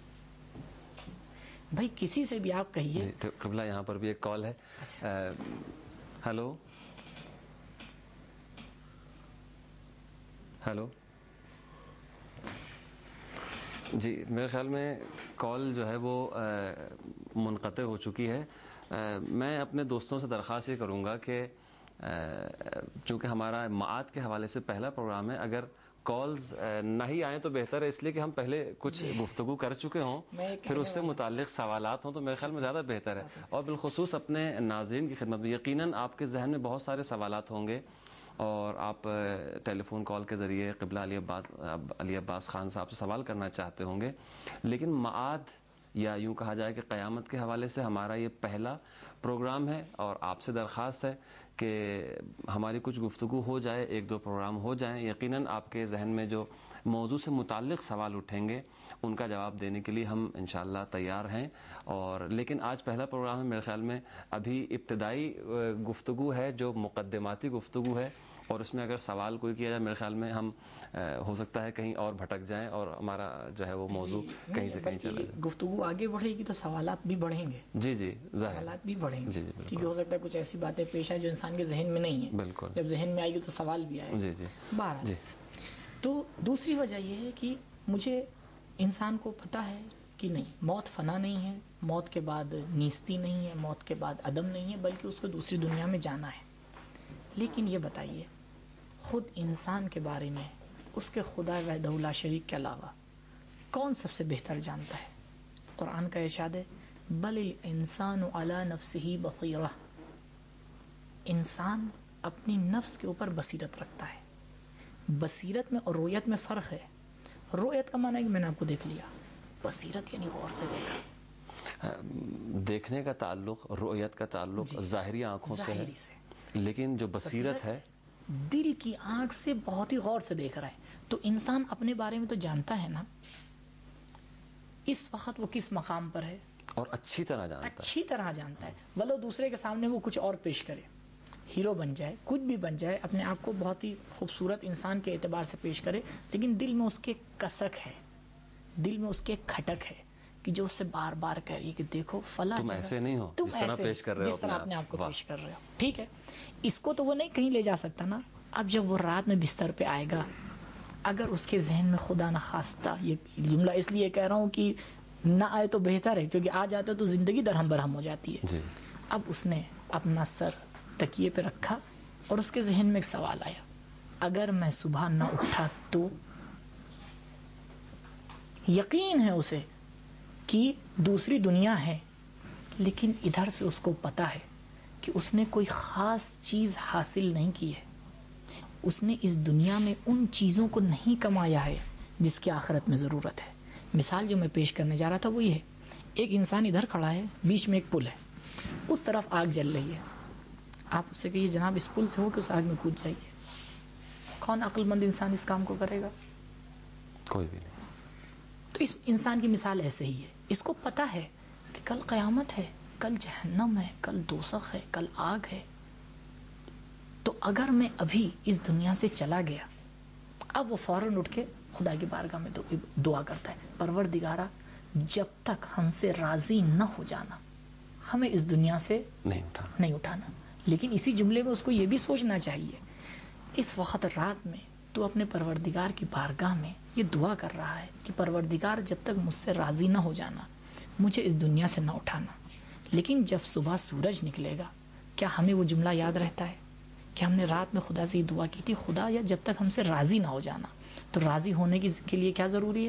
بھائی کسی سے بھی آپ کہیے. جی تو قبلہ یہاں پر بھی ایک کال ہے. ہیلو ہیلو جی, میرے خیال میں کال جو ہے وہ منقطع ہو چکی ہے. میں اپنے دوستوں سے درخواست یہ کروں گا کہ چونکہ ہمارا معاد کے حوالے سے پہلا پروگرام ہے, اگر کالز نہ ہی آئیں تو بہتر ہے, اس لیے کہ ہم پہلے کچھ گفتگو کر چکے ہوں, پھر اس سے متعلق سوالات ہوں تو میرے خیال میں زیادہ بہتر ہے. اور بالخصوص اپنے ناظرین کی خدمت میں یقیناً آپ کے ذہن میں بہت سارے سوالات ہوں گے اور آپ ٹیلی فون کال کے ذریعے قبلہ علی عباس علی عباس خان صاحب سے سوال کرنا چاہتے ہوں گے. لیکن معاد یا یوں کہا جائے کہ قیامت کے حوالے سے ہمارا یہ پہلا پروگرام ہے اور آپ سے درخواست ہے کہ ہماری کچھ گفتگو ہو جائے, ایک دو پروگرام ہو جائیں. یقیناً آپ کے ذہن میں جو موضوع سے متعلق سوال اٹھیں گے ان کا جواب دینے کے لیے ہم انشاءاللہ تیار ہیں. اور لیکن آج پہلا پروگرام ہے, میرے خیال میں ابھی ابتدائی گفتگو ہے جو مقدماتی گفتگو ہے, اور اس میں اگر سوال کوئی کیا جائے میرے خیال میں ہم ہو سکتا ہے کہیں اور بھٹک جائیں اور ہمارا جو ہے وہ موضوع کہیں سے کہیں چلا جائے. گفتگو آگے بڑھے گی تو سوالات بھی بڑھیں گے. جی جی ظاہر سوالات بھی بڑھیں گے. جی جی کیونکہ ہو سکتا ہے کچھ ایسی باتیں پیش آئیں جو انسان کے ذہن میں نہیں ہیں. بالکل. جب ذہن میں آئے گی تو سوال بھی آئے گا. جی جی بہرحال جی. تو دوسری وجہ یہ ہے کہ مجھے انسان کو پتہ ہے کہ نہیں، موت فنا نہیں ہے، موت کے بعد نیستی نہیں ہے، موت کے بعد عدم نہیں ہے، بلکہ اس کو دوسری دنیا میں جانا ہے. لیکن یہ بتائیے خود انسان کے بارے میں اس کے خدا وحدہ لا شریک کے علاوہ کون سب سے بہتر جانتا ہے؟ قرآن کا ارشاد ہے بل الانسان علی نفسہ بصیرہ، انسان اپنی نفس کے اوپر بصیرت رکھتا ہے. بصیرت میں اور رؤیت میں فرق ہے. رؤیت کا معنی ہے کہ میں نے آپ کو دیکھ لیا، بصیرت یعنی غور سے دیکھا. دیکھنے کا تعلق، رؤیت کا تعلق جی. ظاہری آنکھوں سے ہے، ظاہری سے. لیکن جو بصیرت ہے دل کی آنکھ سے بہت ہی غور سے دیکھ رہا ہے. تو انسان اپنے بارے میں تو جانتا ہے نا اس وقت وہ کس مقام پر ہے، اور اچھی طرح جانتا ہے. اچھی طرح جانتا ہے. ولو دوسرے کے سامنے وہ کچھ اور پیش کرے، ہیرو بن جائے، کچھ بھی بن جائے، اپنے آپ کو بہت ہی خوبصورت انسان کے اعتبار سے پیش کرے، لیکن دل میں اس کے کسک ہے، دل میں اس کے کھٹک ہے کہ جو اس سے بار بار کہہ رہی ہے کہ دیکھو فلاں تم جگہ ایسے نہیں ہو تم جس طرح ایسے پیش کر رہے ہو جس طرح اپنے آپ کو واہ. پیش کر رہے ہو. ٹھیک ہے، اس کو تو وہ نہیں کہیں لے جا سکتا نا. اب جب وہ رات میں بستر پہ آئے گا، اگر اس کے ذہن میں خدا نخواستہ، یہ جملہ اس لیے کہہ رہا ہوں کہ نہ آئے تو بہتر ہے، کیونکہ آ جاتا تو زندگی درہم برہم ہو جاتی ہے. جی. اب اس نے اپنا سر تکیے پہ رکھا اور اس کے ذہن میں ایک سوال آیا، اگر میں صبح نہ اٹھا تو؟ یقین ہے اسے کہ دوسری دنیا ہے، لیکن ادھر سے اس کو پتا ہے کہ اس نے کوئی خاص چیز حاصل نہیں کی ہے. اس نے اس دنیا میں ان چیزوں کو نہیں کمایا ہے جس کی آخرت میں ضرورت ہے. مثال جو میں پیش کرنے جا رہا تھا وہ یہ ہے، ایک انسان ادھر کھڑا ہے، بیچ میں ایک پل ہے، اس طرف آگ جل رہی ہے. آپ اس سے کہیے جناب اس پل سے ہو کہ اس آگ میں کود جائیے، کون عقل مند انسان اس کام کو کرے گا؟ کوئی بھی نہیں. تو اس انسان کی مثال ایسے ہی ہے. اس کو پتہ ہے کہ کل قیامت ہے، کل جہنم ہے، کل دوزخ ہے، کل آگ ہے. تو اگر میں ابھی اس دنیا سے چلا گیا، اب وہ فوراً اٹھ کے خدا کی بارگاہ میں دعا کرتا ہے، پروردگارا جب تک ہم سے راضی نہ ہو جانا ہمیں اس دنیا سے نہیں اٹھانا نہیں اٹھانا. لیکن اسی جملے میں اس کو یہ بھی سوچنا چاہیے اس وقت رات میں تو اپنے پروردگار کی بارگاہ میں یہ دعا کر رہا ہے کہ پروردگار جب تک مجھ سے راضی نہ ہو جانا مجھے اس دنیا سے نہ اٹھانا. لیکن جب صبح سورج نکلے گا کیا ہمیں وہ جملہ یاد رہتا ہے کہ ہم نے رات میں خدا سے یہ دعا کی تھی، خدا یا جب تک ہم سے راضی نہ ہو جانا؟ تو راضی ہونے کے لیے کیا ضروری ہے؟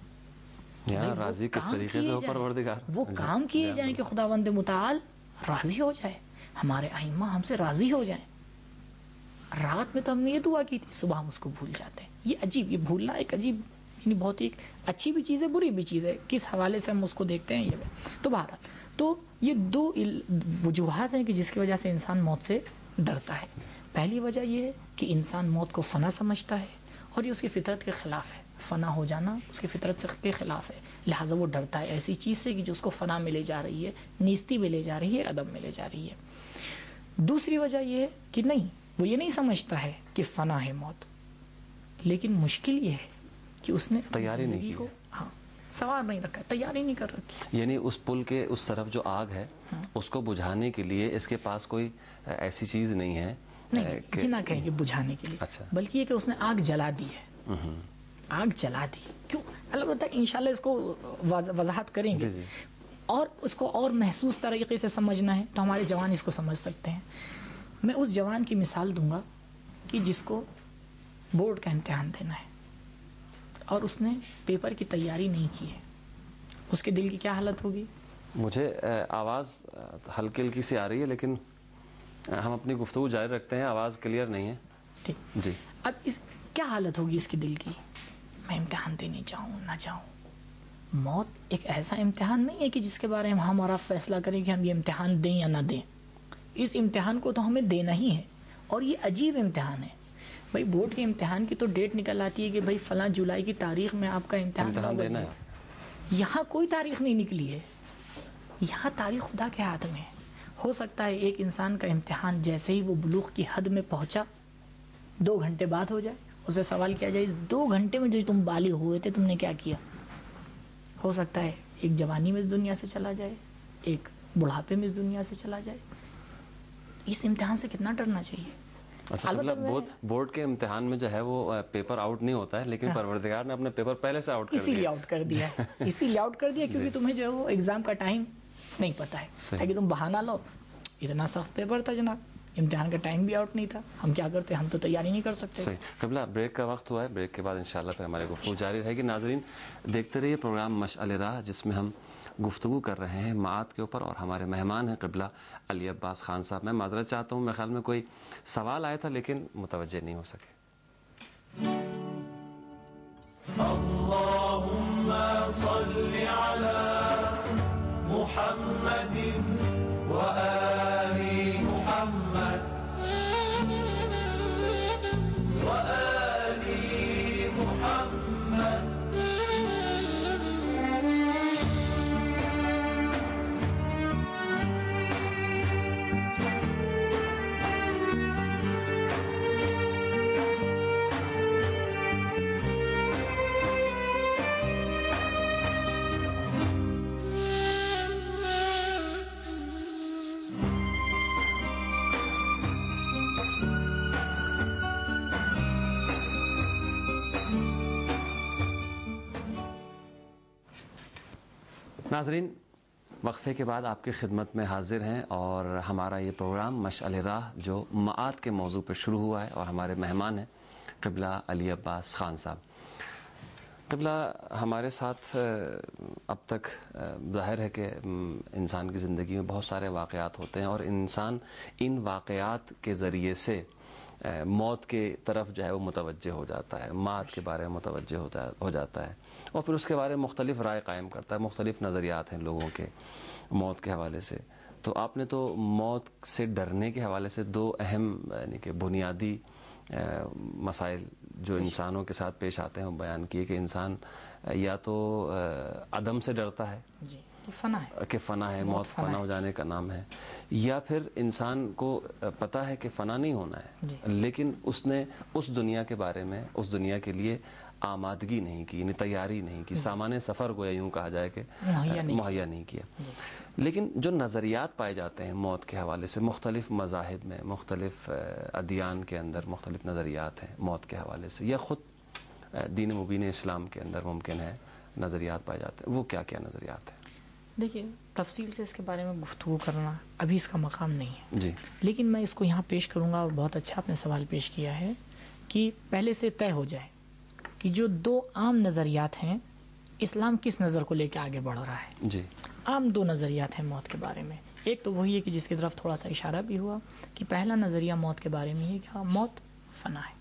یہاں راضی کس طریقے سے ہو پروردگار؟ وہ کام کیے جائیں کہ خداوند متعال راضی ہو جائے، ہمارے ائمہ ہم سے راضی ہو جائیں. رات میں تو ہم نے یہ دعا کی تھی، صبح ہم اس کو بھول جاتے ہیں. یہ عجیب، یہ بھولنا ایک عجیب، یعنی بہت ہی اچھی بھی چیز ہے، بری بھی چیز ہے، کس حوالے سے ہم اس کو دیکھتے ہیں. یہ تو بہرحال تو یہ دو وجوہات ہیں کہ جس کی وجہ سے انسان موت سے ڈرتا ہے. پہلی وجہ یہ ہے کہ انسان موت کو فنا سمجھتا ہے اور یہ اس کی فطرت کے خلاف ہے. فنا ہو جانا اس کی فطرت کے خلاف ہے، لہٰذا وہ ڈرتا ہے ایسی چیز سے کہ جو اس کو فنا میں لے جا رہی ہے، نیستی میں لے جا رہی ہے، عدم میں لے جا رہی ہے. دوسری وجہ یہ ہے کہ نہیں، وہ یہ نہیں سمجھتا ہے کہ فنا ہے موت، لیکن مشکل یہ ہے کہ اس نے تیاری نہیں کی کو ہاں سوار نہیں رکھا، تیاری نہیں کر رکھی. یعنی اس پل کے اس طرف جو آگ ہے اس کو بجھانے کے لیے اس کے پاس کوئی ایسی چیز نہیں ہے. نہیں یہ نہ کہیں کہ بجھانے کے لیے، اچھا، بلکہ یہ کہ اس نے آگ جلا دی ہے. آگ جلا دی کیوں؟ البتہ انشاءاللہ اس کو وضاحت کریں گے. اور اس کو اور محسوس طریقے سے سمجھنا ہے تو ہمارے جوان اس کو سمجھ سکتے ہیں. میں اس جوان کی مثال دوں گا کہ جس کو بورڈ کا امتحان دینا ہے اور اس نے پیپر کی تیاری نہیں کی ہے، اس کے دل کی کیا حالت ہوگی؟ مجھے آواز ہلکی ہلکی سی آ رہی ہے، لیکن ہم اپنی گفتگو جاری رکھتے ہیں، آواز کلیئر نہیں ہے. ٹھیک جی. اب اس کیا حالت ہوگی اس کے دل کی؟ میں امتحان دینے جاؤں نہ جاؤں. موت ایک ایسا امتحان نہیں ہے کہ جس کے بارے میں ہم اور آپ فیصلہ کریں کہ ہم یہ امتحان دیں یا نہ دیں. اس امتحان کو تو ہمیں دینا ہی ہے، اور یہ عجیب امتحان ہے. بھائی بورڈ کے امتحان کی تو ڈیٹ نکل آتی ہے کہ بھائی فلاں جولائی کی تاریخ میں آپ کا امتحان دینا ہے. یہاں کوئی تاریخ نہیں نکلی ہے، یہاں تاریخ خدا کے ہاتھ میں ہے. ہو سکتا ہے ایک انسان کا امتحان جیسے ہی وہ بلوغ کی حد میں پہنچا دو گھنٹے بعد ہو جائے, اسے سوال کیا جائے اس دو گھنٹے میں جو تم بالغ ہوئے تھے تم نے کیا کیا. ہو سکتا ہے ایک جوانی میں اس دنیا سے چلا جائے, ایک بڑھاپے میں اس دنیا سے چلا جائے. اس امتحان سے کتنا ڈرنا چاہیے. بورڈ کے امتحان میں جو ہے وہ پیپر آؤٹ نہیں ہوتا ہے, لیکن پروردگار نے اپنے پیپر پہلے سے آؤٹ کر دیا, اسی لیے آؤٹ کر دیا اسی لیے آؤٹ کر دیا کیونکہ تمہیں جو ہے وہ ایگزام کا ٹائم نہیں پتا ہے, تاکہ تم بہانہ لو اتنا سخت پیپر تھا جناب, امتحان کا ٹائم بھی آؤٹ نہیں تھا, ہم کیا کرتے, ہم تو تیاری نہیں کر سکتے. صحیح. قبلہ بریک کا وقت ہوا ہے, بریک کے بعد انشاءاللہ پھر ہماری گفتگو جاری رہے گی. ناظرین دیکھتے رہیے پروگرام مشعل راہ, جس میں ہم گفتگو کر رہے ہیں معاد کے اوپر, اور ہمارے مہمان ہیں قبلہ علی عباس خان صاحب. میں معذرت چاہتا ہوں, میرے خیال میں کوئی سوال آیا تھا لیکن متوجہ نہیں ہو سکے. اللہم صل علی محمد و آل محمد و آل محمد. ناظرین وقفے کے بعد آپ کی خدمت میں حاضر ہیں, اور ہمارا یہ پروگرام مشعل راہ جو معاد کے موضوع پہ شروع ہوا ہے, اور ہمارے مہمان ہیں قبلہ علی عباس خان صاحب. قبلہ ہمارے ساتھ اب تک ظاہر ہے کہ انسان کی زندگی میں بہت سارے واقعات ہوتے ہیں, اور انسان ان واقعات کے ذریعے سے موت کے طرف جو ہے وہ متوجہ ہو جاتا ہے, معاد کے بارے میں متوجہ ہو جاتا ہے, اور پھر اس کے بارے میں مختلف رائے قائم کرتا ہے. مختلف نظریات ہیں لوگوں کے موت کے حوالے سے. تو آپ نے تو موت سے ڈرنے کے حوالے سے دو اہم یعنی کہ بنیادی مسائل جو انسانوں کے ساتھ پیش آتے ہیں وہ بیان کیے, کہ انسان یا تو عدم سے ڈرتا ہے جی کہ فنا ہے, کہ فنا ہے, موت فنا ہو جانے کا نام ہے, یا پھر انسان کو پتہ ہے کہ فنا نہیں ہونا ہے, لیکن اس نے اس دنیا کے بارے میں, اس دنیا کے لیے آمادگی نہیں کی, یعنی تیاری نہیں کی, سامان سفر کو یوں کہا جائے کہ مہیا نہیں کیا. لیکن جو نظریات پائے جاتے ہیں موت کے حوالے سے مختلف مذاہب میں, مختلف ادیان کے اندر مختلف نظریات ہیں موت کے حوالے سے, یا خود دین مبین اسلام کے اندر ممکن ہے نظریات پائے جاتے ہیں, وہ کیا کیا نظریات ہیں؟ دیکھیے تفصیل سے اس کے بارے میں گفتگو کرنا ابھی اس کا مقام نہیں ہے جی, لیکن میں اس کو یہاں پیش کروں گا, اور بہت اچھا آپ نے سوال پیش کیا ہے کہ پہلے سے طے ہو جائے کہ جو دو عام نظریات ہیں اسلام کس نظر کو لے کے آگے بڑھ رہا ہے. جی, عام دو نظریات ہیں موت کے بارے میں. ایک تو وہی ہے کہ جس کی طرف تھوڑا سا اشارہ بھی ہوا کہ پہلا نظریہ موت کے بارے میں ہے کہ موت فنا ہے.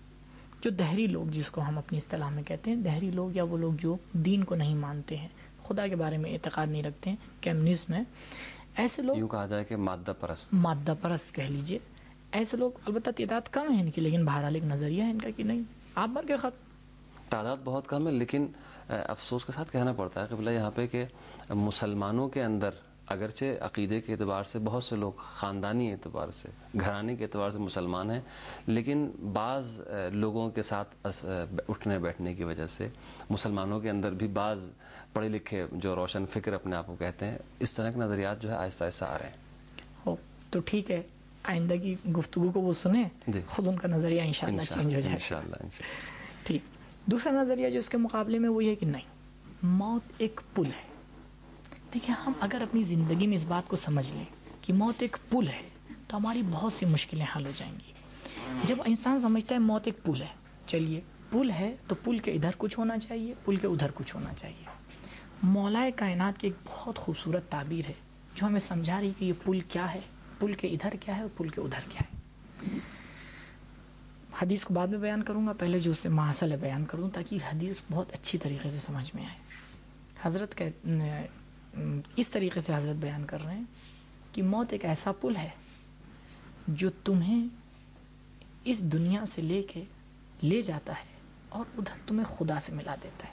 جو دہری لوگ جس کو ہم اپنی اصطلاح میں کہتے ہیں, دہری لوگ یا وہ لوگ جو دین کو نہیں مانتے ہیں, خدا کے بارے میں اعتقاد نہیں رکھتے ہیں, کمیونزم ہے, ایسے لوگ یوں کہا جائے کہ مادہ پرست مادہ پرست کہہ لیجئے, ایسے لوگ البتہ تعداد کم ہے ان کی, لیکن بہرحال ایک نظریہ ہے ان کا کہ نہیں آپ مر کے ختم. تعداد بہت کم ہے, لیکن افسوس کے ساتھ کہنا پڑتا ہے قبلہ یہاں پہ کہ مسلمانوں کے اندر اگرچہ عقیدے کے اعتبار سے بہت سے لوگ خاندانی اعتبار سے, گھرانے کے اعتبار سے مسلمان ہیں, لیکن بعض لوگوں کے ساتھ اٹھنے بیٹھنے کی وجہ سے مسلمانوں کے اندر بھی بعض پڑھے لکھے جو روشن فکر اپنے آپ کو کہتے ہیں, اس طرح کے نظریات جو ہے آہستہ آہستہ آ رہے ہیں. ہو تو ٹھیک ہے, آئندہ کی گفتگو کو وہ سنیں, خود ان کا نظریہ انشاءاللہ چینج ہو جائے. انشاءاللہ ٹھیک. دوسرا نظریہ جو اس کے مقابلے میں وہ یہ کہ نہیں, موت ایک پل ہے. دیکھیں ہم اگر اپنی زندگی میں اس بات کو سمجھ لیں کہ موت ایک پل ہے تو ہماری بہت سی مشکلیں حل ہو جائیں گی. جب انسان سمجھتا ہے موت ایک پل ہے, چلیے پل ہے تو پل کے ادھر کچھ ہونا چاہیے, پل کے ادھر کچھ ہونا چاہیے. مولائے کائنات کی ایک بہت خوبصورت تعبیر ہے جو ہمیں سمجھا رہی کہ یہ پل کیا ہے, پل کے ادھر کیا ہے اور پل کے ادھر کیا ہے. حدیث کو بعد میں بیان کروں گا, پہلے جو اس سے ماحصل ہے بیان کروں تاکہ حدیث بہت اچھی طریقے سے سمجھ میں آئے. حضرت کہ اس طریقے سے حضرت بیان کر رہے ہیں کہ موت ایک ایسا پل ہے جو تمہیں اس دنیا سے لے کے لے جاتا ہے اور ادھر تمہیں خدا سے ملا دیتا ہے.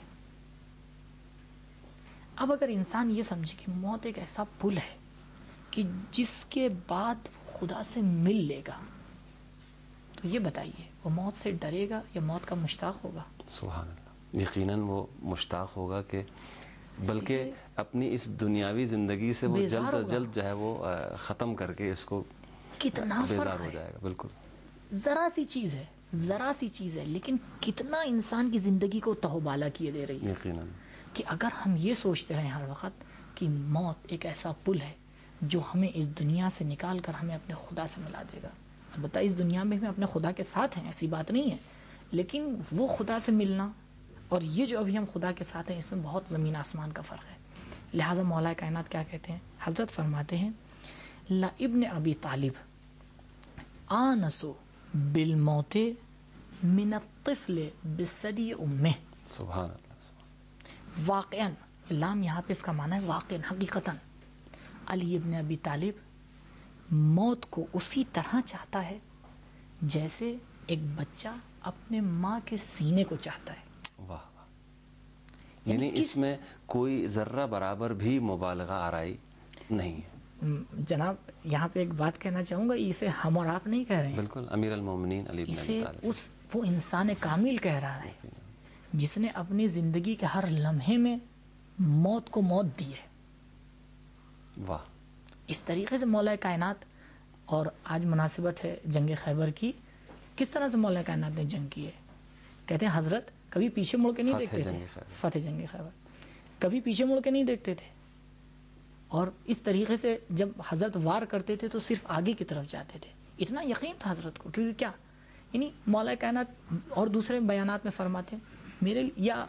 اب اگر انسان یہ سمجھے کہ موت ایک ایسا پل ہے کہ جس کے بعد خدا سے مل لے گا, تو تو یہ بتائیے وہ موت سے ڈرے گا یا موت کا مشتاق ہوگا؟ سبحان اللہ، یقیناً وہ مشتاق ہوگا کہ بلکہ اپنی اس دنیاوی زندگی سے وہ جلد از جلد جو ہے وہ ختم کر کے اس کو کتنا بیزار فرق ہو ہے، جائے گا. بالکل ذرا سی چیز ہے، ذرا سی چیز ہے، لیکن کتنا انسان کی زندگی کو تہوبالا کیے دے رہی ہے. یقیناً کہ اگر ہم یہ سوچتے رہیں ہر وقت کہ موت ایک ایسا پل ہے جو ہمیں اس دنیا سے نکال کر ہمیں اپنے خدا سے ملا دے گا. البتہ اس دنیا میں ہم اپنے خدا کے ساتھ ہیں، ایسی بات نہیں ہے، لیکن وہ خدا سے ملنا اور یہ جو ابھی ہم خدا کے ساتھ ہیں اس میں بہت زمین آسمان کا فرق ہے. لہٰذا مولا کائنات کیا کہتے ہیں؟ حضرت فرماتے ہیں لا ابن ابی طالب آنسو بالموت من الطفل بثدی امہ. سبحان اللہ. واقعاً لام یہاں پہ اس کا معنی ہے واقعاً، حقیقتاً علی ابن ابی طالب موت کو اسی طرح چاہتا ہے جیسے ایک بچہ اپنے ماں کے سینے کو چاہتا ہے. واہ واہ، یعنی اس میں کوئی ذرہ برابر بھی مبالغہ آرائی نہیں ہے. جناب یہاں پہ ایک بات کہنا چاہوں گا، اسے ہم اور آپ نہیں کہہ رہے ہیں، بالکل امیر المومنین علی بن ابی اسے طالب اس وہ انسان کامل کہہ رہا ہے جس نے اپنی زندگی کے ہر لمحے میں موت کو موت دی ہے. واہ. اس طریقے سے مولا کائنات، اور آج مناسبت ہے جنگ خیبر کی، کس طرح سے مولا کائنات نے جنگ کی ہے. کہتے ہیں حضرت کبھی پیچھے مڑ کے نہیں دیکھتے تھے، فتح جنگ خیبر کبھی پیچھے مڑ کے نہیں دیکھتے تھے، اور اس طریقے سے جب حضرت وار کرتے تھے تو صرف آگے کی طرف جاتے تھے. اتنا یقین تھا حضرت کو، کیونکہ کیا یعنی مولا کائنات اور دوسرے بیانات میں فرماتے ہیں میرے یا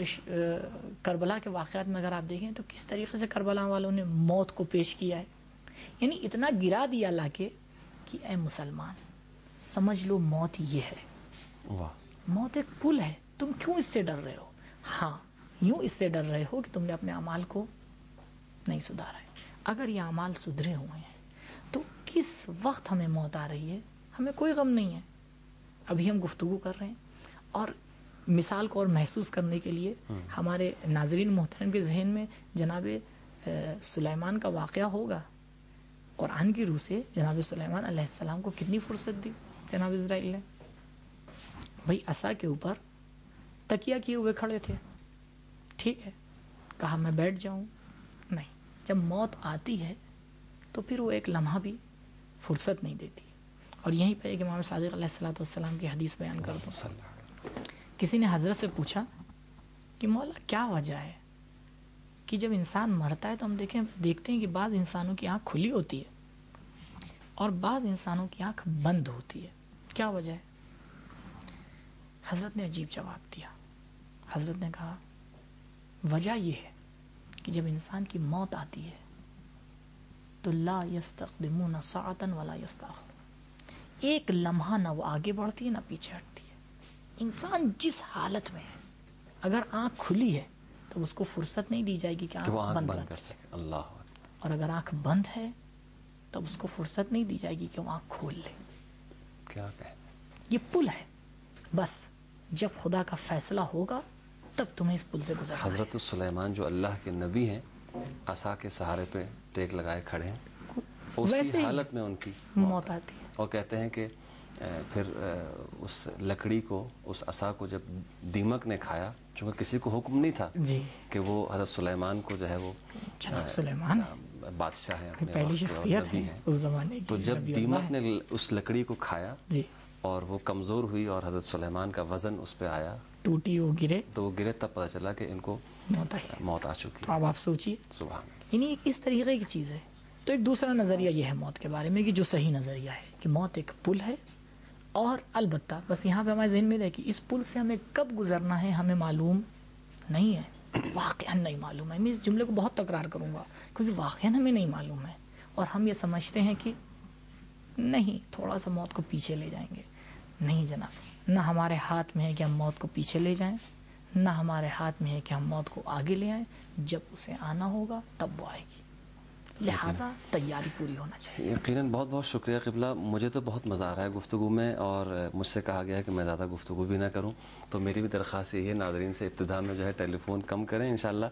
کربلا کے واقعات میں اگر آپ دیکھیں تو کس طریقے سے کربلا والوں نے موت کو پیش کیا ہے. یعنی اتنا گرا دیا لا کے کہ اے مسلمان سمجھ لو موت یہ ہے. واہ. موت ایک پل ہے، تم کیوں اس سے ڈر رہے ہو؟ ہاں یوں اس سے ڈر رہے ہو کہ تم نے اپنے اعمال کو نہیں سدھارا ہے. اگر یہ اعمال سدھرے ہوئے ہیں تو کس وقت ہمیں موت آ رہی ہے ہمیں کوئی غم نہیں ہے. ابھی ہم گفتگو کر رہے ہیں، اور مثال کو اور محسوس کرنے کے لیے ہمارے ناظرین محترم کے ذہن میں جناب سلیمان کا واقعہ ہوگا. قرآن کی روح سے جناب سلیمان علیہ السلام کو کتنی فرصت دی جناب اسرائیل نے. بھائی عصا کے اوپر تکیہ کیے ہوئے کھڑے تھے، ٹھیک ہے، کہا میں بیٹھ جاؤں، نہیں. جب موت آتی ہے تو پھر وہ ایک لمحہ بھی فرصت نہیں دیتی. اور یہیں پہ ایک امام صادق علیہ الصلوۃ والسلام کی حدیث بیان کر دوں. کسی نے حضرت سے پوچھا کہ مولا کیا وجہ ہے کہ جب انسان مرتا ہے تو ہم دیکھیں دیکھتے ہیں کہ بعض انسانوں کی آنکھ کھلی ہوتی ہے اور بعض انسانوں کی آنکھ بند ہوتی ہے، کیا وجہ ہے؟ حضرت نے عجیب جواب دیا. حضرت نے کہا وجہ یہ ہے کہ جب انسان کی موت آتی ہے تو لا یستقدمون ساعتا ولا یستاخرون، ایک لمحہ نہ وہ آگے بڑھتی ہے نہ پیچھے ہٹتی ہے. انسان جس حالت میں ہے اگر آنکھ کھلی ہے تو اس کو فرصت نہیں دی جائے گی کہ آنکھ بند کر سکے. اللہ. اور اگر آنکھ بند ہے تب اس کو فرصت نہیں دی جائے گی کہ وہ آنکھ کھول لے. کیا کہیں، یہ پل ہے، بس جب خدا کا فیصلہ ہوگا تب تمہیں اس پل سے گزرنا ہے. حضرت سلیمان جو اللہ کے نبی ہیں عصا کے سہارے پہ ٹیک لگائے کھڑے ہیں، اسی حالت میں ان کی موت آتی ہے. اور کہتے ہیں کہ پھر اس لکڑی کو، اس عصا کو جب دیمک نے کھایا، چونکہ کسی کو حکم نہیں تھا جی کہ وہ حضرت سلیمان کو جو ہے وہ جناب سلیمان بادشاہ ہیں، اپنے پہلی وقت کے اور شخصیت نبی ہے ہیں، اس زمانے کی. تو جب دیمک نے اس لکڑی کو کھایا جی اور وہ کمزور ہوئی اور حضرت سلیمان کا وزن اس پہ آیا، ٹوٹی وہ گرے تو وہ گرے، تب پتہ چلا کہ ان کو موت آئی. موت آ چکی. اب آپ سوچیے، سبحان. یعنی ایک اس طریقے کی چیز ہے. تو ایک دوسرا نظریہ یہ ہے موت کے بارے میں کہ جو صحیح نظریہ ہے کہ موت ایک پل ہے، اور البتہ بس یہاں پہ ہمارے ذہن میں رہے کہ اس پل سے ہمیں کب گزرنا ہے ہمیں معلوم نہیں ہے، واقعاً نہیں معلوم ہے. میں اس جملے کو بہت تکرار کروں گا کیونکہ واقعاً ہمیں نہیں معلوم ہے، اور ہم یہ سمجھتے ہیں کہ نہیں تھوڑا سا موت کو پیچھے لے جائیں گے. نہیں جناب، نہ ہمارے ہاتھ میں ہے کہ ہم موت کو پیچھے لے جائیں، نہ ہمارے ہاتھ میں ہے کہ ہم موت کو آگے لے آئیں. جب اسے آنا ہوگا تب وہ آئے گی. لہٰذا تیاری پوری ہونا چاہیے. یقیناً بہت بہت شکریہ قبلہ. مجھے تو بہت مزہ آ رہا ہے گفتگو میں، اور مجھ سے کہا گیا ہے کہ میں زیادہ گفتگو بھی نہ کروں، تو میری بھی درخواست یہی ہے ناظرین سے ابتدا میں جو ہے ٹیلی فون کم کریں. انشاءاللہ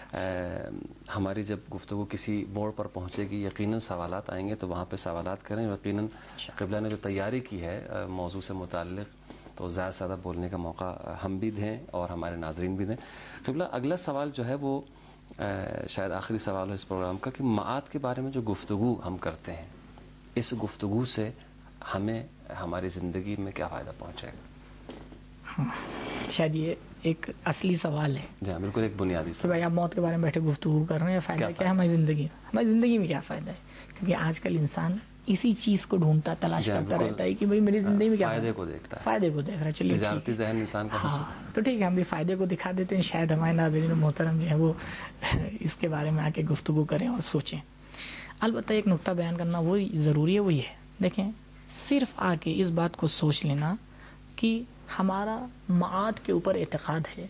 ہماری جب گفتگو کسی موڑ پر پہنچے گی یقیناً سوالات آئیں گے تو وہاں پہ سوالات کریں. یقیناً قبلہ نے جو تیاری کی ہے موضوع سے متعلق تو زیادہ سے زیادہ بولنے کا موقع ہم بھی دیں اور ہمارے ناظرین بھی دیں. قبلہ اگلا سوال جو ہے وہ شاید آخری سوال ہو اس پروگرام کا کہ معاد کے بارے میں جو گفتگو ہم کرتے ہیں، اس گفتگو سے ہمیں ہماری زندگی میں کیا فائدہ پہنچے گا؟ شاید یہ ایک اصلی سوال ہے. جی ہاں بالکل، ایک بنیادی سوال. بھائی آپ موت کے بارے میں بیٹھے گفتگو کر رہے ہیں، فائدہ کیا ہے ہماری زندگی میں؟ ہماری زندگی میں کیا فائدہ ہے؟ کیونکہ آج کل انسان اسی چیز کو ڈھونڈتا تلاش کرتا رہتا ہے کہ بھائی میری زندگی میں کیا فائدے کو دیکھتا ہے، فائدے کو دیکھ رہا ہے. چلیے تجارتی ذہن انسان کا. ہاں تو ٹھیک ہے، ہم بھی فائدے کو دکھا دیتے ہیں. شاید ہمارے ناظرین محترم جو ہے وہ اس کے بارے میں آ کے گفتگو کریں اور سوچیں. البتہ ایک نقطہ بیان کرنا وہ ضروری ہے، وہ یہ ہے دیکھیں صرف آ کے اس بات کو سوچ لینا کہ ہمارا معاد کے اوپر اعتقاد ہے،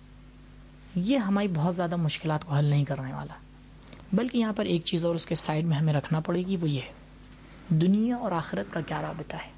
یہ ہماری بہت زیادہ مشکلات کو حل نہیں کرنے والا. بلکہ یہاں پر ایک چیز اور اس کے سائڈ میں ہمیں رکھنا پڑے گی، وہ یہ ہے دنیا اور آخرت کا کیا رابطہ ہے.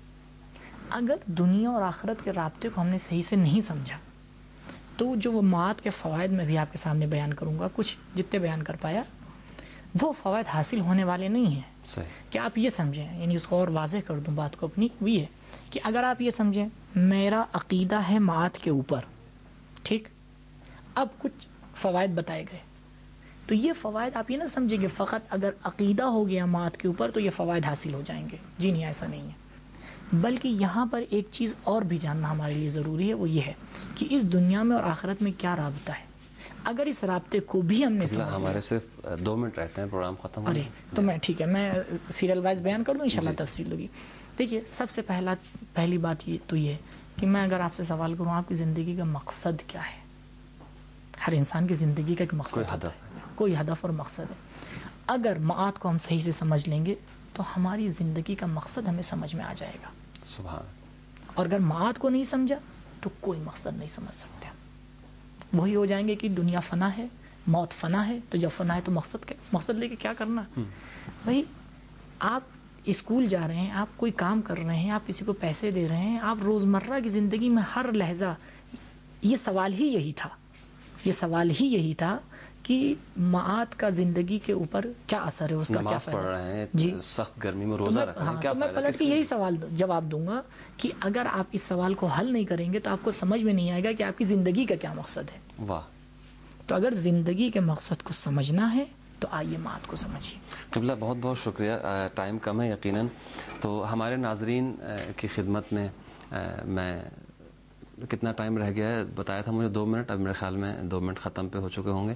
اگر دنیا اور آخرت کے رابطے کو ہم نے صحیح سے نہیں سمجھا تو جو وہ معاد کے فوائد میں بھی آپ کے سامنے بیان کروں گا، کچھ جتنے بیان کر پایا وہ فوائد حاصل ہونے والے نہیں ہیں. صحیح کہ آپ یہ سمجھیں، یعنی اس کو اور واضح کر دوں بات کو اپنی، وہ یہ کہ اگر آپ یہ سمجھیں میرا عقیدہ ہے معاد کے اوپر، ٹھیک، اب کچھ فوائد بتائے گئے تو یہ فوائد آپ یہ نہ سمجھیں کہ فقط اگر عقیدہ ہو گیا معاد کے اوپر تو یہ فوائد حاصل ہو جائیں گے. جی نہیں، ایسا نہیں ہے. بلکہ یہاں پر ایک چیز اور بھی جاننا ہمارے لیے ضروری ہے، وہ یہ ہے کہ اس دنیا میں اور آخرت میں کیا رابطہ ہے. اگر اس رابطے کو بھی ہم نے سمجھ لیا، ہمارے صرف دو منٹ رہتے ہیں پروگرام ختم ہونے. ارے تو میں ٹھیک ہے، میں سیریل وائز بیان کر دوں، انشاءاللہ تفصیل ہوگی. دیکھیے سب سے پہلا پہلی بات یہ تو یہ کہ میں اگر آپ سے سوال کروں آپ کی زندگی کا مقصد کیا ہے. ہر انسان کی زندگی کا ایک مقصد ہوتا ہے، کوئی ہدف اور مقصد ہے. اگر معاد کو ہم صحیح سے سمجھ لیں گے تو ہماری زندگی کا مقصد ہمیں سمجھ میں آ جائے گا. سبحان. اور اگر معاد کو نہیں سمجھا تو کوئی مقصد نہیں سمجھ سکتے. وہی ہو جائیں گے کہ دنیا فنا ہے، موت فنا ہے، تو جب فنا ہے تو مقصد کیا؟ مقصد لے کے کیا کرنا؟ بھائی آپ اسکول جا رہے ہیں، آپ کوئی کام کر رہے ہیں، آپ کسی کو پیسے دے رہے ہیں، آپ روزمرہ کی زندگی میں ہر لحظہ یہ سوال ہی یہی تھا یہ سوال ہی یہی تھا کہ معاد کا زندگی کے اوپر کیا اثر ہے، اس کا کیا فائدہ. پڑھ رہے ہیں جی سخت گرمی میں روزہ رکھ رہے ہیں، کیا تو میں پلٹ کے یہی سوال جواب دوں گا کہ اگر آپ اس سوال کو حل نہیں کریں گے تو آپ کو سمجھ میں نہیں آئے گا کہ آپ کی زندگی کا کیا مقصد ہے. واہ. تو اگر زندگی کے مقصد کو سمجھنا ہے تو آئیے معاد کو سمجھیے. قبلہ بہت بہت شکریہ. ٹائم کم ہے یقیناً، تو ہمارے ناظرین کی خدمت میں میں کتنا ٹائم رہ گیا ہے بتایا تھا مجھے دو منٹ، اب میرے خیال میں دو منٹ ختم پہ ہو چکے ہوں گے.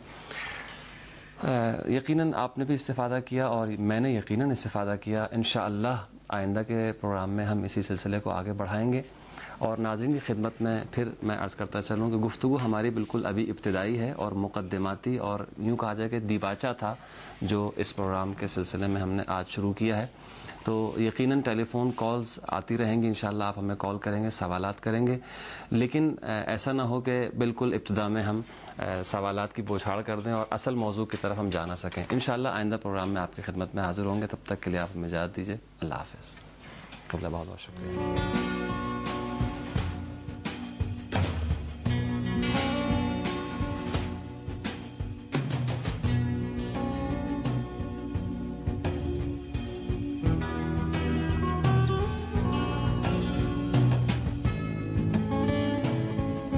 یقیناً آپ نے بھی استفادہ کیا اور میں نے یقیناً استفادہ کیا. انشاءاللہ آئندہ کے پروگرام میں ہم اسی سلسلے کو آگے بڑھائیں گے. اور ناظرین کی خدمت میں پھر میں عرض کرتا چلوں کہ گفتگو ہماری بالکل ابھی ابتدائی ہے اور مقدماتی، اور یوں کہا جائے کہ دیباچہ تھا جو اس پروگرام کے سلسلے میں ہم نے آج شروع کیا ہے. تو یقیناً ٹیلی فون کالز آتی رہیں گی، انشاءاللہ آپ ہمیں کال کریں گے، سوالات کریں گے، لیکن ایسا نہ ہو کہ بالکل ابتدا میں ہم سوالات کی بوچھاڑ کر دیں اور اصل موضوع کی طرف ہم جا نہ سکیں. انشاءاللہ آئندہ پروگرام میں آپ کی خدمت میں حاضر ہوں گے. تب تک کے لیے آپ ہمیں اجازت دیجیے. اللہ حافظ. قبلہ بہت بہت شکریہ.